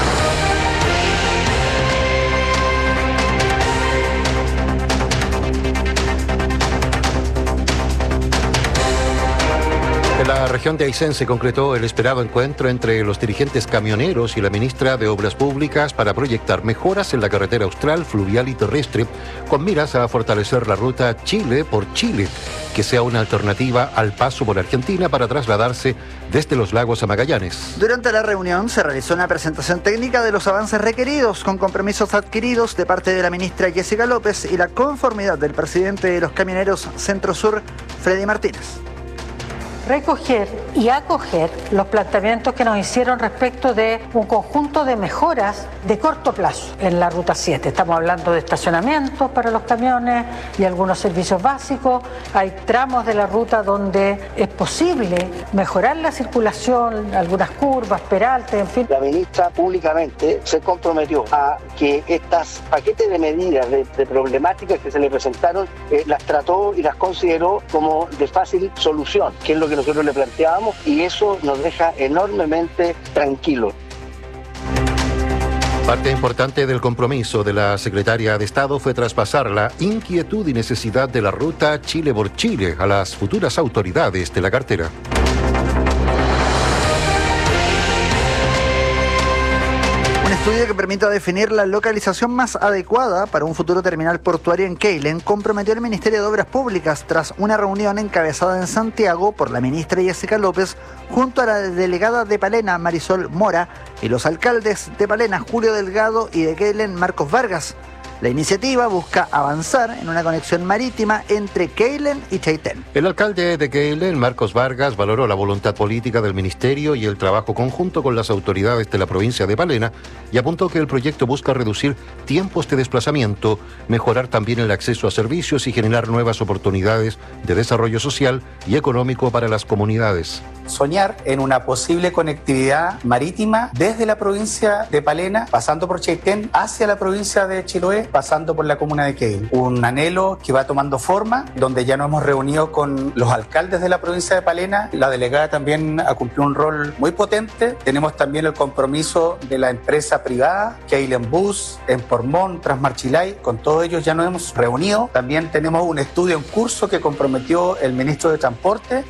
[SPEAKER 11] En la región de Aysén se concretó el esperado encuentro entre los dirigentes camioneros y la ministra de Obras Públicas para proyectar mejoras en la carretera austral, fluvial y terrestre, con miras a fortalecer la ruta Chile por Chile, que sea una alternativa al paso por Argentina para trasladarse desde Los Lagos a Magallanes.
[SPEAKER 15] Durante la reunión se realizó una presentación técnica de los avances requeridos, con compromisos adquiridos de parte de la ministra Jessica López y la conformidad del presidente de los camioneros Centro Sur, Freddy Martínez.
[SPEAKER 16] Recoger y acoger los planteamientos que nos hicieron respecto de un conjunto de mejoras de corto plazo en la Ruta 7. Estamos hablando de estacionamientos para los camiones y algunos servicios básicos. Hay tramos de la ruta donde es posible mejorar la circulación, algunas curvas, peraltes, en fin.
[SPEAKER 17] La ministra públicamente se comprometió a que estos paquetes de medidas, de problemáticas que se le presentaron, las trató y las consideró como de fácil solución, que es lo que nosotros le planteábamos, y eso nos deja enormemente tranquilos.
[SPEAKER 11] Parte importante del compromiso de la secretaria de Estado fue traspasar la inquietud y necesidad de la ruta Chile por Chile a las futuras autoridades de la cartera.
[SPEAKER 15] Un estudio que permita definir la localización más adecuada para un futuro terminal portuario en Keilen comprometió al Ministerio de Obras Públicas tras una reunión encabezada en Santiago por la ministra Jessica López junto a la delegada de Palena, Marisol Mora, y los alcaldes de Palena, Julio Delgado, y de Keilen, Marcos Vargas. La iniciativa busca avanzar en una conexión marítima entre Keilen y Chaitén.
[SPEAKER 11] El alcalde de Keilen, Marcos Vargas, valoró la voluntad política del ministerio y el trabajo conjunto con las autoridades de la provincia de Palena y apuntó que el proyecto busca reducir tiempos de desplazamiento, mejorar también el acceso a servicios y generar nuevas oportunidades de desarrollo social y económico para las comunidades.
[SPEAKER 18] Soñar en una posible conectividad marítima desde la provincia de Palena, pasando por Chaitén, hacia la provincia de Chiloé, pasando por la comuna de Keilen. Un anhelo que va tomando forma, donde ya nos hemos reunido con los alcaldes de la provincia de Palena. La delegada también ha cumplido un rol muy potente. Tenemos también el compromiso de la empresa privada, Keilen Bus, en Pormón, Transmarchilay. Con todos ellos ya nos hemos reunido. También tenemos un estudio en curso que comprometió el ministro de Transporte.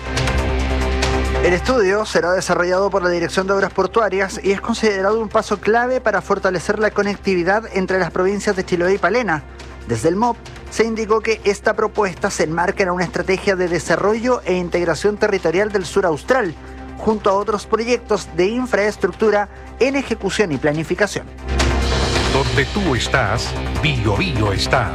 [SPEAKER 15] El estudio será desarrollado por la Dirección de Obras Portuarias y es considerado un paso clave para fortalecer la conectividad entre las provincias de Chiloé y Palena. Desde el MOP se indicó que esta propuesta se enmarca en una estrategia de desarrollo e integración territorial del sur austral, junto a otros proyectos de infraestructura en ejecución y planificación.
[SPEAKER 2] Donde tú estás, BioBio está.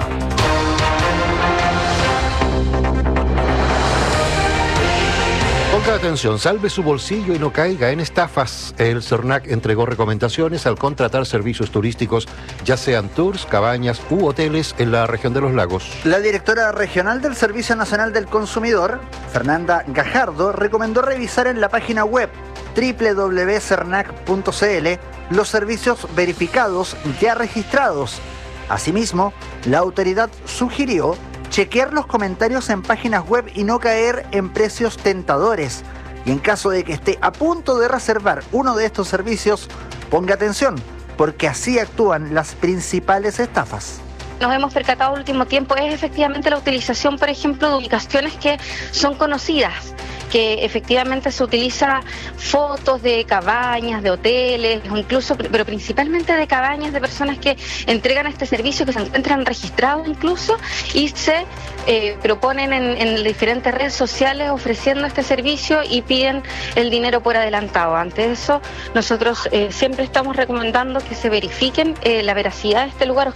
[SPEAKER 11] Ponga atención, salve su bolsillo y no caiga en estafas. El CERNAC entregó recomendaciones al contratar servicios turísticos, ya sean tours, cabañas u hoteles en la región de los lagos.
[SPEAKER 15] La directora regional del Servicio Nacional del Consumidor, Fernanda Gajardo, recomendó revisar en la página web www.cernac.cl los servicios verificados ya registrados. Asimismo, la autoridad sugirió chequear los comentarios en páginas web y no caer en precios tentadores. Y en caso de que esté a punto de reservar uno de estos servicios, ponga atención, porque así actúan las principales estafas.
[SPEAKER 5] Nos hemos percatado en el último tiempo es efectivamente la utilización, por ejemplo, de ubicaciones que son conocidas, que efectivamente se utiliza fotos de cabañas, de hoteles, o incluso, pero principalmente de cabañas de personas que entregan este servicio, que se encuentran registrados incluso, y se proponen en diferentes redes sociales ofreciendo este servicio y piden el dinero por adelantado. Ante eso, nosotros siempre estamos recomendando que se verifiquen la veracidad de este lugar.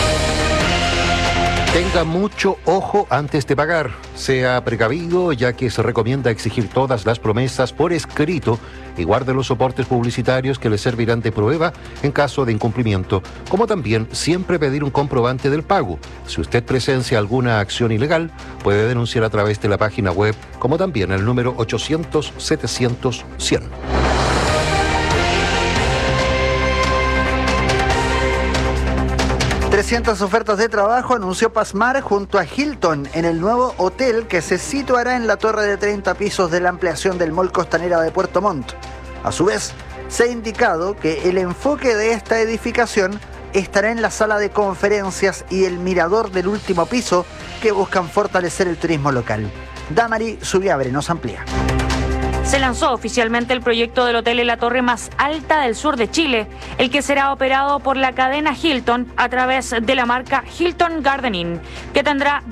[SPEAKER 11] Tenga mucho ojo antes de pagar. Sea precavido, ya que se recomienda exigir todas las promesas por escrito y guarde los soportes publicitarios que le servirán de prueba en caso de incumplimiento, como también siempre pedir un comprobante del pago. Si usted presencia alguna acción ilegal, puede denunciar a través de la página web, como también el número 800-700-100.
[SPEAKER 15] 300 ofertas de trabajo anunció Pasmar junto a Hilton en el nuevo hotel que se situará en la torre de 30 pisos de la ampliación del Mall Costanera de Puerto Montt. A su vez, se ha indicado que el enfoque de esta edificación estará en la sala de conferencias y el mirador del último piso, que buscan fortalecer el turismo local. Damari Subiabre nos amplía.
[SPEAKER 19] Se lanzó oficialmente el proyecto del hotel en la torre más alta del sur de Chile, el que será operado por la cadena Hilton a través de la marca Hilton Garden Inn, que tendrá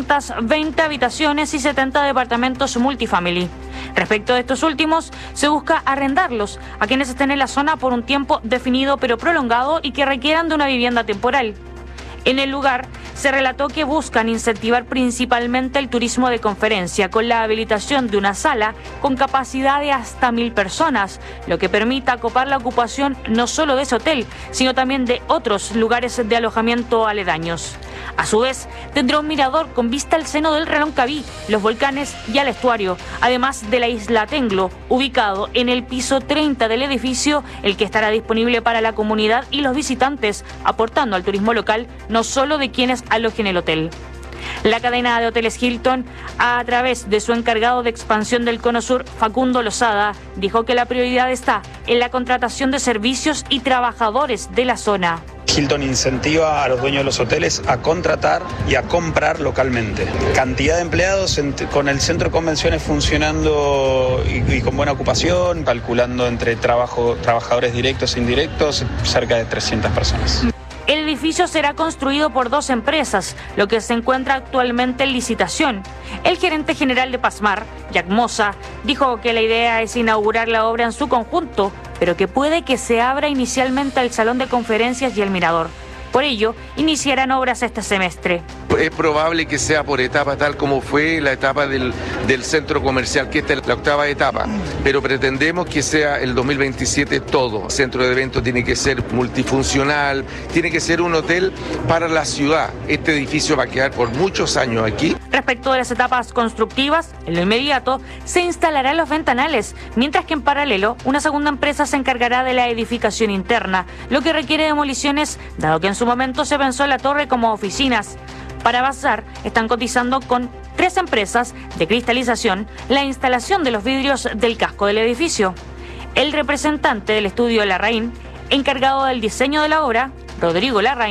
[SPEAKER 19] 220 habitaciones y 70 departamentos multifamily. Respecto de estos últimos, se busca arrendarlos a quienes estén en la zona por un tiempo definido pero prolongado y que requieran de una vivienda temporal. En el lugar, se relató que buscan incentivar principalmente el turismo de conferencia con la habilitación de una sala con capacidad de hasta 1.000 personas, lo que permita acopar la ocupación no solo de ese hotel, sino también de otros lugares de alojamiento aledaños. A su vez, tendrá un mirador con vista al seno del Reloncaví, los volcanes y al estuario, además de la isla Tenglo, ubicado en el piso 30 del edificio, el que estará disponible para la comunidad y los visitantes, aportando al turismo local, no solo de quienes alojen el hotel. La cadena de hoteles Hilton, a través de su encargado de expansión del Cono Sur, Facundo Lozada, dijo que la prioridad está en la contratación de servicios y trabajadores de la zona.
[SPEAKER 20] Hilton incentiva a los dueños de los hoteles a contratar y a comprar localmente. Cantidad de empleados con el centro de convenciones funcionando y con buena ocupación, calculando entre trabajadores directos e indirectos, cerca de 300 personas.
[SPEAKER 19] El edificio será construido por 2 empresas, lo que se encuentra actualmente en licitación. El gerente general de Pasmar, Jack Mosa, dijo que la idea es inaugurar la obra en su conjunto, pero que puede que se abra inicialmente el salón de conferencias y el mirador. Por ello, iniciarán obras este semestre.
[SPEAKER 23] Es probable que sea por etapa, tal como fue la etapa del centro comercial, que esta es la 8ª etapa, pero pretendemos que sea el 2027 todo. El centro de eventos tiene que ser multifuncional, tiene que ser un hotel para la ciudad. Este edificio va a quedar por muchos años aquí.
[SPEAKER 19] Respecto de las etapas constructivas, en lo inmediato se instalarán los ventanales, mientras que en paralelo una segunda empresa se encargará de la edificación interna, lo que requiere demoliciones, dado que en su momento se pensó la torre como oficinas. Para avanzar, están cotizando con 3 empresas de cristalización la instalación de los vidrios del casco del edificio. El representante del estudio Larraín, encargado del diseño de la obra, Rodrigo Larraín,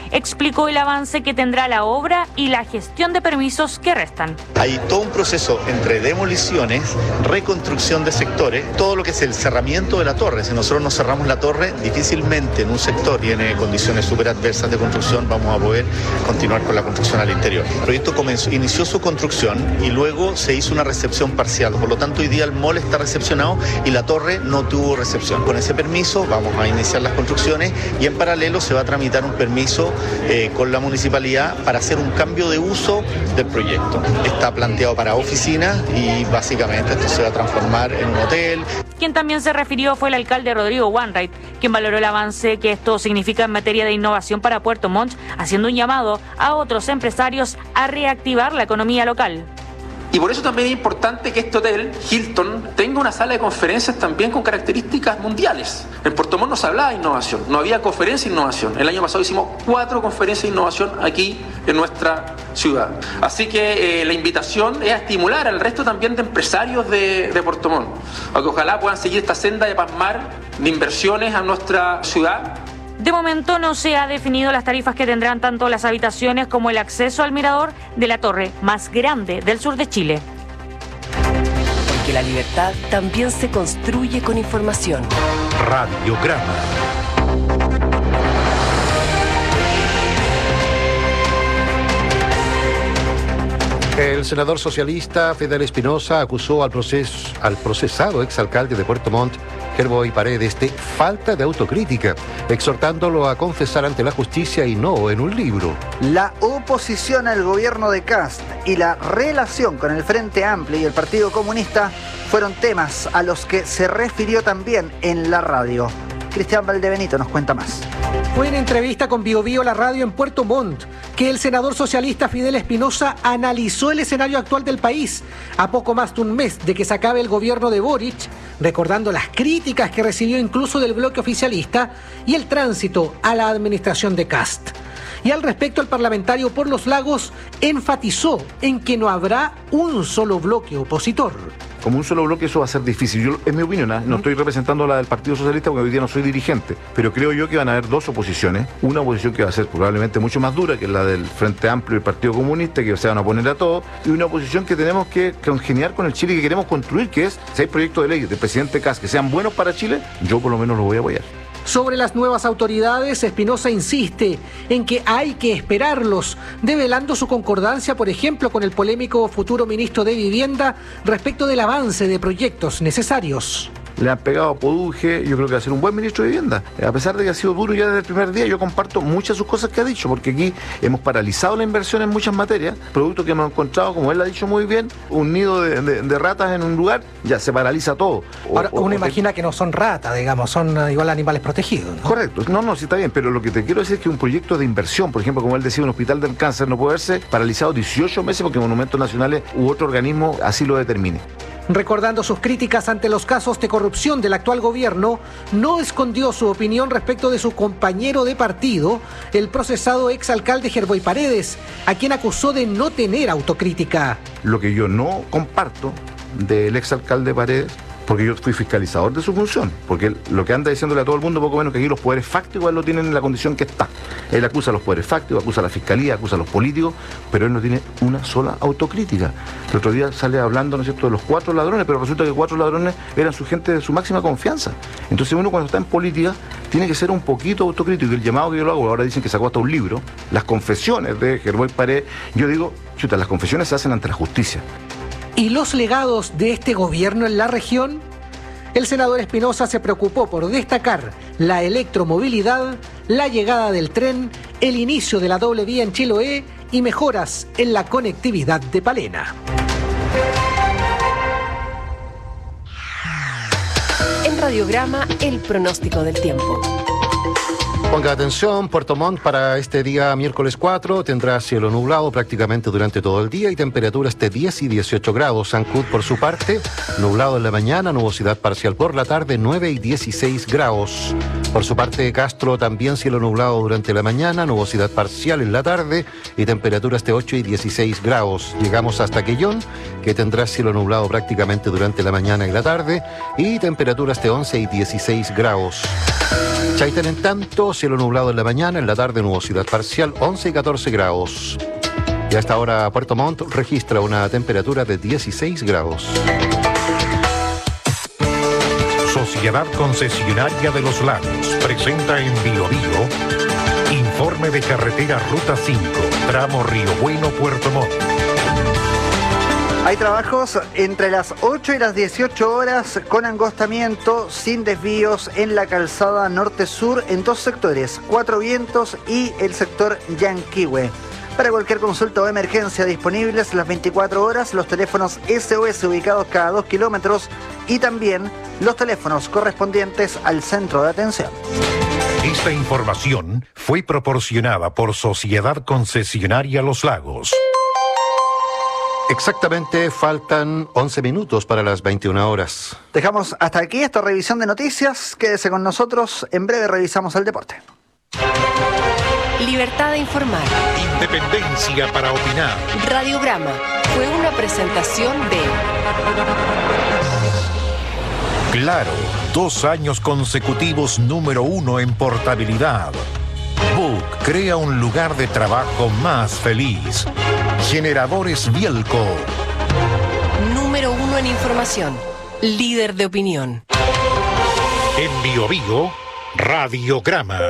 [SPEAKER 19] explicó el avance que tendrá la obra y la gestión de permisos que restan.
[SPEAKER 1] Hay todo un proceso entre demoliciones, reconstrucción de sectores, todo lo que es el cerramiento de la torre. Si nosotros no cerramos la torre, difícilmente en un sector tiene condiciones súper adversas de construcción vamos a poder continuar con la construcción al interior. El proyecto inició su construcción y luego se hizo una recepción parcial. Por lo tanto, hoy día el mall está recepcionado y la torre no tuvo recepción. Con ese permiso vamos a iniciar las construcciones y en paralelo se va a tramitar un permiso con la municipalidad para hacer un cambio de uso del proyecto. Está planteado para oficinas y básicamente esto se va a transformar en un hotel.
[SPEAKER 19] Quien también se refirió fue el alcalde Rodrigo Wainwright, quien valoró el avance que esto significa en materia de innovación para Puerto Montt, haciendo un llamado a otros empresarios a reactivar la economía local.
[SPEAKER 3] Y por eso también es importante que este hotel, Hilton, tenga una sala de conferencias también con características mundiales. En Puerto Montt no se hablaba de innovación, no había conferencia de innovación. El año pasado hicimos 4 conferencias de innovación aquí en nuestra ciudad. Así que la invitación es a estimular al resto también de empresarios de Puerto Montt, a que ojalá puedan seguir esta senda de pasmar de inversiones a nuestra ciudad.
[SPEAKER 19] De momento no se ha definido las tarifas que tendrán tanto las habitaciones como el acceso al mirador de la torre más grande del sur de Chile.
[SPEAKER 6] Porque la libertad también se construye con información.
[SPEAKER 2] Radiograma.
[SPEAKER 11] El senador socialista Fidel Espinosa acusó al procesado exalcalde de Puerto Montt, Gerboy Paredes, de falta de autocrítica, exhortándolo a confesar ante la justicia y no en un libro.
[SPEAKER 15] La oposición al gobierno de Kast y la relación con el Frente Amplio y el Partido Comunista fueron temas a los que se refirió también en la radio. Cristian Valdebenito nos cuenta más.
[SPEAKER 24] Fue en entrevista con Bio Bio, la radio en Puerto Montt, que el senador socialista Fidel Espinosa analizó el escenario actual del país a poco más de un mes de que se acabe el gobierno de Boric, recordando las críticas que recibió incluso del bloque oficialista y el tránsito a la administración de Kast. Y al respecto, el parlamentario por Los Lagos enfatizó en que no habrá un solo bloque opositor.
[SPEAKER 25] Como un solo bloque eso va a ser difícil. Yo, es mi opinión, no estoy representando la del Partido Socialista porque hoy día no soy dirigente, pero creo yo que van a haber 2 oposiciones. Una oposición que va a ser probablemente mucho más dura, que es la del Frente Amplio y el Partido Comunista, que se van a oponer a todo, y una oposición que tenemos que congeniar con el Chile que queremos construir, que es, si hay proyectos de ley del presidente Kast que sean buenos para Chile, yo por lo menos los voy a apoyar.
[SPEAKER 24] Sobre las nuevas autoridades, Espinosa insiste en que hay que esperarlos, develando su concordancia, por ejemplo, con el polémico futuro ministro de Vivienda respecto del avance de proyectos necesarios.
[SPEAKER 25] Le han pegado a Poduje, yo creo que va a ser un buen ministro de Vivienda. A pesar de que ha sido duro ya desde el primer día, yo comparto muchas de sus cosas que ha dicho, porque aquí hemos paralizado la inversión en muchas materias, producto que hemos encontrado, como él ha dicho muy bien, un nido de ratas en un lugar, ya se paraliza todo.
[SPEAKER 24] Ahora, uno imagina que no son ratas, digamos, son igual animales protegidos, ¿no?
[SPEAKER 25] Correcto, no, sí está bien, pero lo que te quiero decir es que un proyecto de inversión, por ejemplo, como él decía, un hospital del cáncer, no puede verse paralizado 18 meses porque Monumentos Nacionales u otro organismo así lo determine.
[SPEAKER 24] Recordando sus críticas ante los casos de corrupción del actual gobierno, no escondió su opinión respecto de su compañero de partido, el procesado exalcalde Gerboy Paredes, a quien acusó de no tener autocrítica.
[SPEAKER 25] Lo que yo no comparto del exalcalde Paredes, porque yo fui fiscalizador de su función, porque él, lo que anda diciéndole a todo el mundo poco menos que aquí los poderes fácticos él lo tienen en la condición que está. Él acusa a los poderes fácticos, acusa a la fiscalía, acusa a los políticos, pero él no tiene una sola autocrítica. El otro día sale hablando, ¿no es cierto?, de los 4 ladrones, pero resulta que 4 ladrones eran su gente de su máxima confianza. Entonces uno cuando está en política tiene que ser un poquito autocrítico, y el llamado que yo lo hago, ahora dicen que sacó hasta un libro, las confesiones de Gerboy Paredes, yo digo, chuta, las confesiones se hacen ante la justicia.
[SPEAKER 24] ¿Y los legados de este gobierno en la región? El senador Espinosa se preocupó por destacar la electromovilidad, la llegada del tren, el inicio de la doble vía en Chiloé y mejoras en la conectividad de Palena.
[SPEAKER 6] En Radiograma, el pronóstico del tiempo.
[SPEAKER 11] Ponga atención, Puerto Montt para este día miércoles 4 tendrá cielo nublado prácticamente durante todo el día y temperaturas de 10 y 18 grados. San Cud por su parte, nublado en la mañana, nubosidad parcial por la tarde, 9 y 16 grados. Por su parte, Castro también cielo nublado durante la mañana, nubosidad parcial en la tarde y temperaturas de 8 y 16 grados. Llegamos hasta Quellón, que tendrá cielo nublado prácticamente durante la mañana y la tarde y temperaturas de 11 y 16 grados. Chaitén, en tanto, cielo nublado en la mañana, en la tarde nubosidad parcial, 11 y 14 grados. Y hasta ahora Puerto Montt registra una temperatura de 16 grados.
[SPEAKER 2] Sociedad Concesionaria de los Lagos presenta en Biobío informe de carretera Ruta 5, tramo Río Bueno, Puerto Montt.
[SPEAKER 15] Hay trabajos entre las 8 y las 18 horas con angostamiento sin desvíos en la calzada norte-sur en dos sectores, Cuatro Vientos y el sector Yanquihue. Para cualquier consulta o emergencia disponibles las 24 horas, los teléfonos SOS ubicados cada 2 kilómetros y también los teléfonos correspondientes al centro de atención.
[SPEAKER 2] Esta información fue proporcionada por Sociedad Concesionaria Los Lagos.
[SPEAKER 11] Exactamente, faltan 11 minutos para las 21 horas.
[SPEAKER 15] Dejamos hasta aquí esta revisión de noticias. Quédese con nosotros. En breve revisamos el deporte.
[SPEAKER 6] Libertad de informar.
[SPEAKER 12] Independencia para opinar.
[SPEAKER 6] Radiograma fue una presentación de...
[SPEAKER 2] Claro, 2 años consecutivos número 1 en portabilidad. Book crea un lugar de trabajo más feliz. Generadores Bielco.
[SPEAKER 6] Número 1 en información. Líder de opinión.
[SPEAKER 12] En Biobío, Radiograma.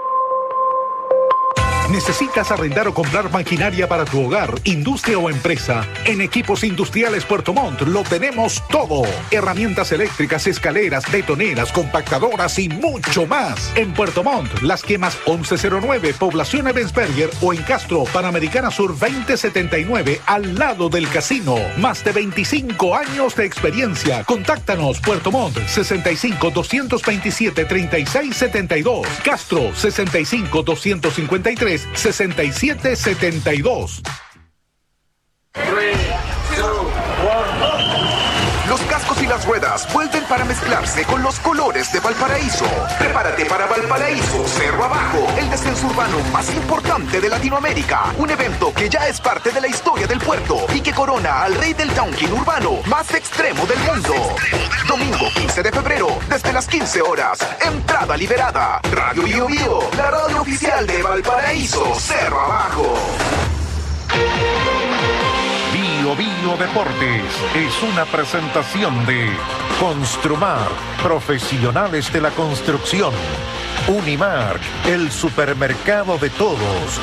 [SPEAKER 12] ¿Necesitas arrendar o comprar maquinaria para tu hogar, industria o empresa? En Equipos Industriales Puerto Montt lo tenemos todo. Herramientas eléctricas, escaleras, betoneras, compactadoras y mucho más. En Puerto Montt, Las Quemas 1109, Población Ebensberger o en Castro, Panamericana Sur 2079, al lado del casino. Más de 25 años de experiencia. Contáctanos, Puerto Montt, 65 227 3672. Castro, 65 253 6772.
[SPEAKER 7] Los cascos y las ruedas vuelven para mezclarse con los colores de Valparaíso. Prepárate para Valparaíso Cerro Abajo, el descenso urbano más importante de Latinoamérica. Un evento que ya es parte de la historia del puerto y que corona al rey del downhill urbano más extremo del mundo. Domingo 15 de febrero, desde las 15 horas. Entrada liberada. Radio Biobío, la radio oficial de Valparaíso Cerro Abajo.
[SPEAKER 2] Biobío Deportes es una presentación de Construmar, profesionales de la construcción. Unimark, el supermercado de todos.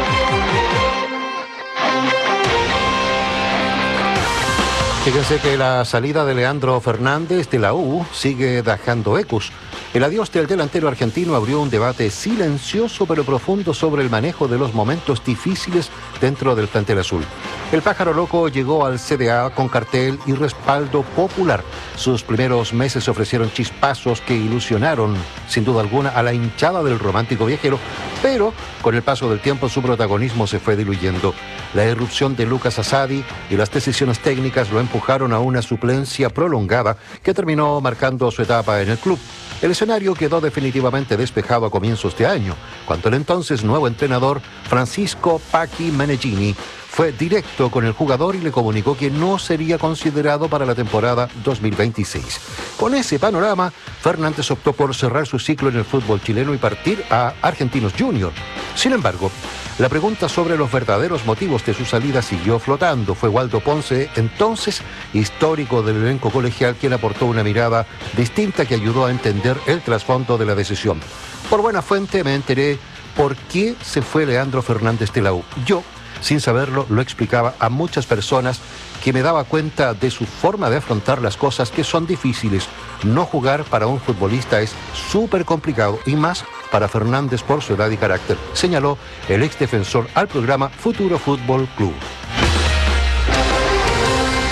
[SPEAKER 11] Fíjense que la salida de Leandro Fernández de la U sigue dejando ecos. El adiós del delantero argentino abrió un debate silencioso pero profundo sobre el manejo de los momentos difíciles dentro del plantel azul. El pájaro loco llegó al CDA con cartel y respaldo popular. Sus primeros meses ofrecieron chispazos que ilusionaron, sin duda alguna, a la hinchada del romántico viajero, pero con el paso del tiempo su protagonismo se fue diluyendo. La irrupción de Lucas Asadi y las decisiones técnicas lo empujaron a una suplencia prolongada que terminó marcando su etapa en el club. El escenario quedó definitivamente despejado a comienzos de año, cuando el entonces nuevo entrenador Francisco Paqui Meneghini fue directo con el jugador y le comunicó que no sería considerado para la temporada 2026. Con ese panorama, Fernández optó por cerrar su ciclo en el fútbol chileno y partir a Argentinos Junior. Sin embargo, la pregunta sobre los verdaderos motivos de su salida siguió flotando. Fue Waldo Ponce, entonces histórico del elenco colegial, quien aportó una mirada distinta que ayudó a entender el trasfondo de la decisión. Por buena fuente me enteré por qué se fue Leandro Fernández de la U. Yo, sin saberlo, lo explicaba a muchas personas que me daba cuenta de su forma de afrontar las cosas que son difíciles. No jugar para un futbolista es súper complicado y más para Fernández por su edad y carácter, señaló el exdefensor al programa Futuro Fútbol Club.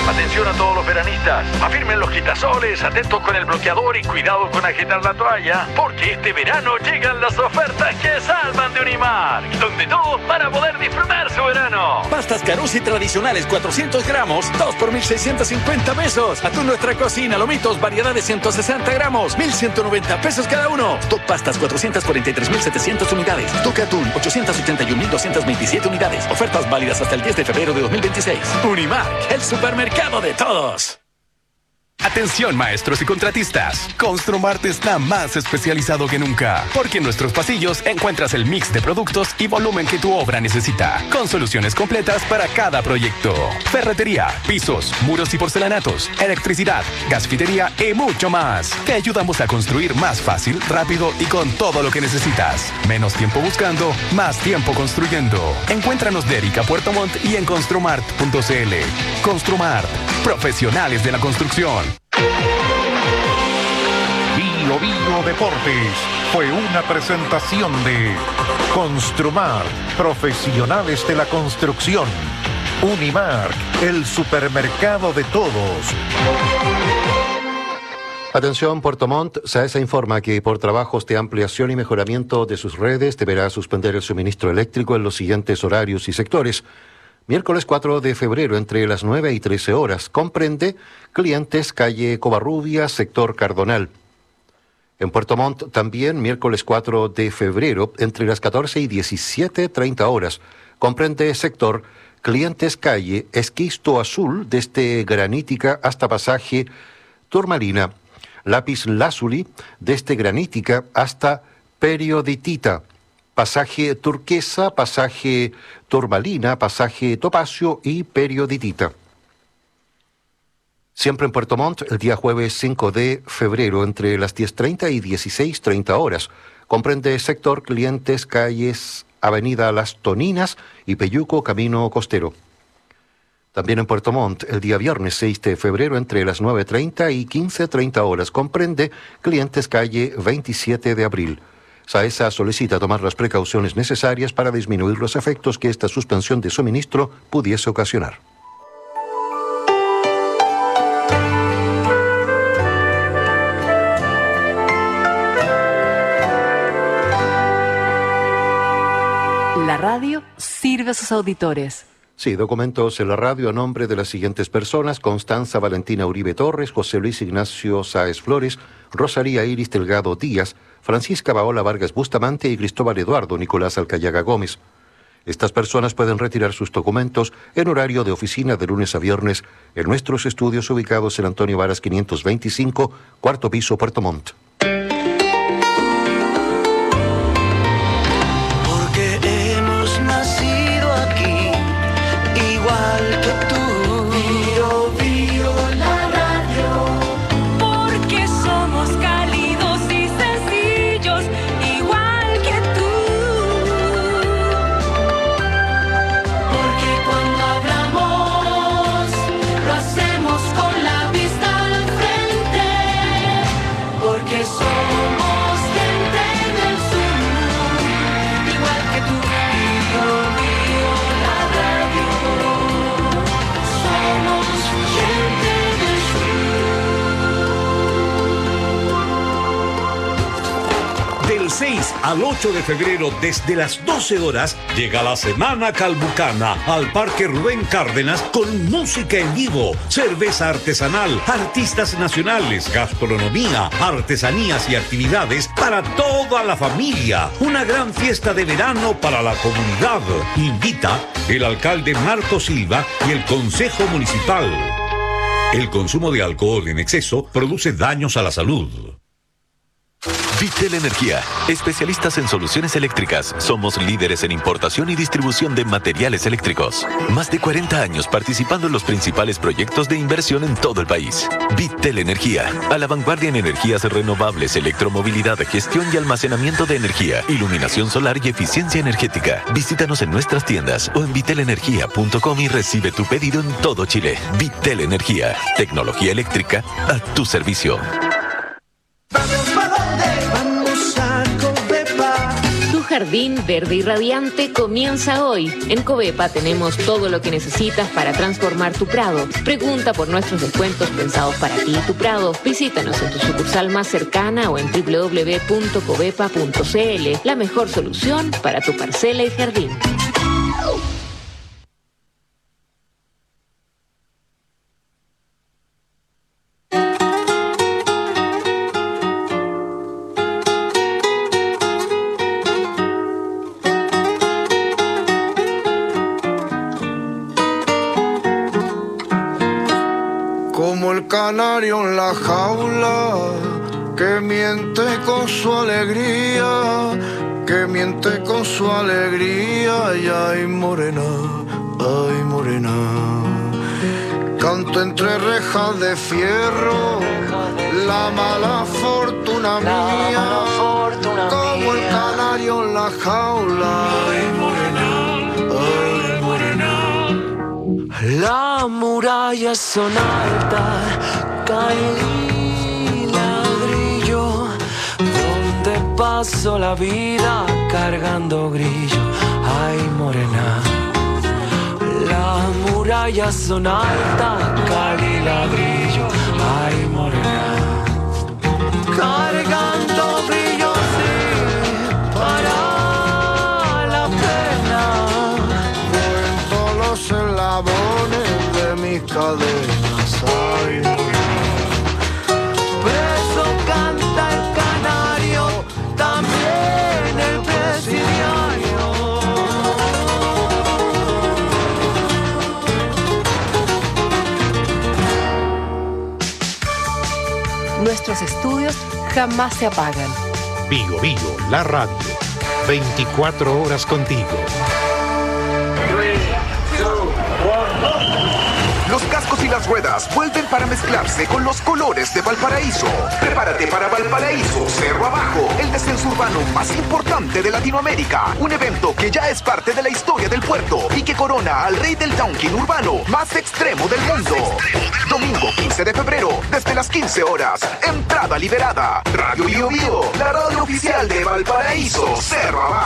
[SPEAKER 8] Atención a todos los veranistas. Afirmen los quitasoles, atentos con el bloqueador y cuidado con agitar la toalla, porque este verano llegan las ofertas que salvan de Unimark, donde todo para poder disfrutar su verano.
[SPEAKER 9] Pastas Carusi tradicionales 400 gramos, 2 por 1.650 pesos. Atún Nuestra Cocina, lomitos, variedad de 160 gramos, 1.190 pesos cada uno. Top Pastas 443.700 unidades. Toque Atún 881.227 unidades. Ofertas válidas hasta el 10 de febrero de 2026. Unimark, el supermercado de todos.
[SPEAKER 10] Atención maestros y contratistas, Construmart está más especializado que nunca, porque en nuestros pasillos encuentras el mix de productos y volumen que tu obra necesita, con soluciones completas para cada proyecto. Ferretería, pisos, muros y porcelanatos, electricidad, gasfitería y mucho más. Te ayudamos a construir más fácil, rápido y con todo lo que necesitas. Menos tiempo buscando, más tiempo construyendo. Encuéntranos de Erika Puerto Montt y en construmart.cl. Construmart, profesionales de la construcción.
[SPEAKER 2] Bio Bio Deportes fue una presentación de Construmart, profesionales de la construcción. Unimark, el supermercado de todos.
[SPEAKER 11] Atención, Puerto Montt. SAESA informa que por trabajos de ampliación y mejoramiento de sus redes deberá suspender el suministro eléctrico en los siguientes horarios y sectores. Miércoles 4 de febrero, entre las 9 y 13 horas. Comprende clientes calle Covarrubias, sector Cardonal. En Puerto Montt también, miércoles 4 de febrero, entre las 14 y 17:30 horas. Comprende sector clientes calle Esquisto Azul, desde Granítica hasta pasaje Turmalina. Lápiz Lázuli, desde Granítica hasta Perioditita. Pasaje Turquesa, pasaje Turmalina, pasaje Topacio y Perioditita. Siempre en Puerto Montt, el día jueves 5 de febrero, entre las 10:30 y 16:30 horas. Comprende sector clientes calles Avenida Las Toninas y Peyuco, Camino Costero. También en Puerto Montt, el día viernes 6 de febrero, entre las 9:30 y 15:30 horas. Comprende clientes calle 27 de abril. SAESA solicita tomar las precauciones necesarias para disminuir los efectos que esta suspensión de suministro pudiese ocasionar.
[SPEAKER 6] La radio sirve a sus auditores.
[SPEAKER 11] Sí, documentos en la radio a nombre de las siguientes personas: Constanza Valentina Uribe Torres, José Luis Ignacio Sáez Flores, Rosalía Iris Delgado Díaz, Francisca Paola Vargas Bustamante y Cristóbal Eduardo Nicolás Alcayaga Gómez. Estas personas pueden retirar sus documentos en horario de oficina de lunes a viernes en nuestros estudios ubicados en Antonio Varas 525, cuarto piso, Puerto Montt.
[SPEAKER 21] Porque hemos nacido aquí, igual que tú. Bio, bio, la radio.
[SPEAKER 19] Porque somos cálidos y sencillos, igual que tú.
[SPEAKER 21] Porque cuando hablamos, lo hacemos con la vista al frente. Porque somos gente del sur, igual que tú. Bio, bio, la radio. Somos gente del sur.
[SPEAKER 12] Del 6 al 8 de febrero, desde las 12 horas, llega la Semana Calbucana al Parque Rubén Cárdenas con música en vivo, cerveza artesanal, artistas nacionales, gastronomía, artesanías y actividades para toda la familia. Una gran fiesta de verano para la comunidad. Invita el alcalde Marco Silva y el Consejo Municipal. El consumo de alcohol en exceso produce daños a la salud.
[SPEAKER 22] Vitel Energía, especialistas en soluciones eléctricas. Somos líderes en importación y distribución de materiales eléctricos. Más de 40 años participando en los principales proyectos de inversión en todo el país. Vitel Energía, a la vanguardia en energías renovables, electromovilidad, gestión y almacenamiento de energía, iluminación solar y eficiencia energética. Visítanos en nuestras tiendas o en vitelenergia.com y recibe tu pedido en todo Chile. Vitel Energía, tecnología eléctrica a tu servicio.
[SPEAKER 21] Vamos a Covepa.
[SPEAKER 19] Tu
[SPEAKER 4] jardín verde y radiante comienza hoy. En Covepa tenemos todo lo que necesitas para transformar tu prado. Pregunta por nuestros descuentos pensados para ti y tu prado. Visítanos en tu sucursal más cercana o en www.covepa.cl. La mejor solución para tu parcela y jardín.
[SPEAKER 13] Como el canario en la jaula, que miente con su alegría, que miente con su alegría. Y ay morena, canto entre rejas de fierro, la mala fortuna mía, como el canario en la jaula. Ay morena.
[SPEAKER 21] Las murallas son altas, caen ladrillo, donde paso la vida cargando grillo. Ay morena, las murallas son altas, caen ladrillo. Ay morena, cargando brillo sí, para la pena.
[SPEAKER 13] Cuento los eslabones de mis cadenas. Ay
[SPEAKER 21] Beso canta el canario, también el presidiario.
[SPEAKER 6] Nuestros estudios jamás se apagan.
[SPEAKER 2] Bio Bio, la radio. 24 horas contigo.
[SPEAKER 7] Los cascos y las ruedas vuelven para mezclarse con los colores de Valparaíso. Prepárate para Valparaíso Cerro Abajo, el descenso urbano más importante de Latinoamérica. Un evento que ya es parte de la historia del puerto y que corona al rey del downhill urbano más extremo del mundo. Domingo 15 de febrero, desde las 15 horas. Entrada liberada. Radio Bio Bio, la radio oficial de Valparaíso Cerro Abajo.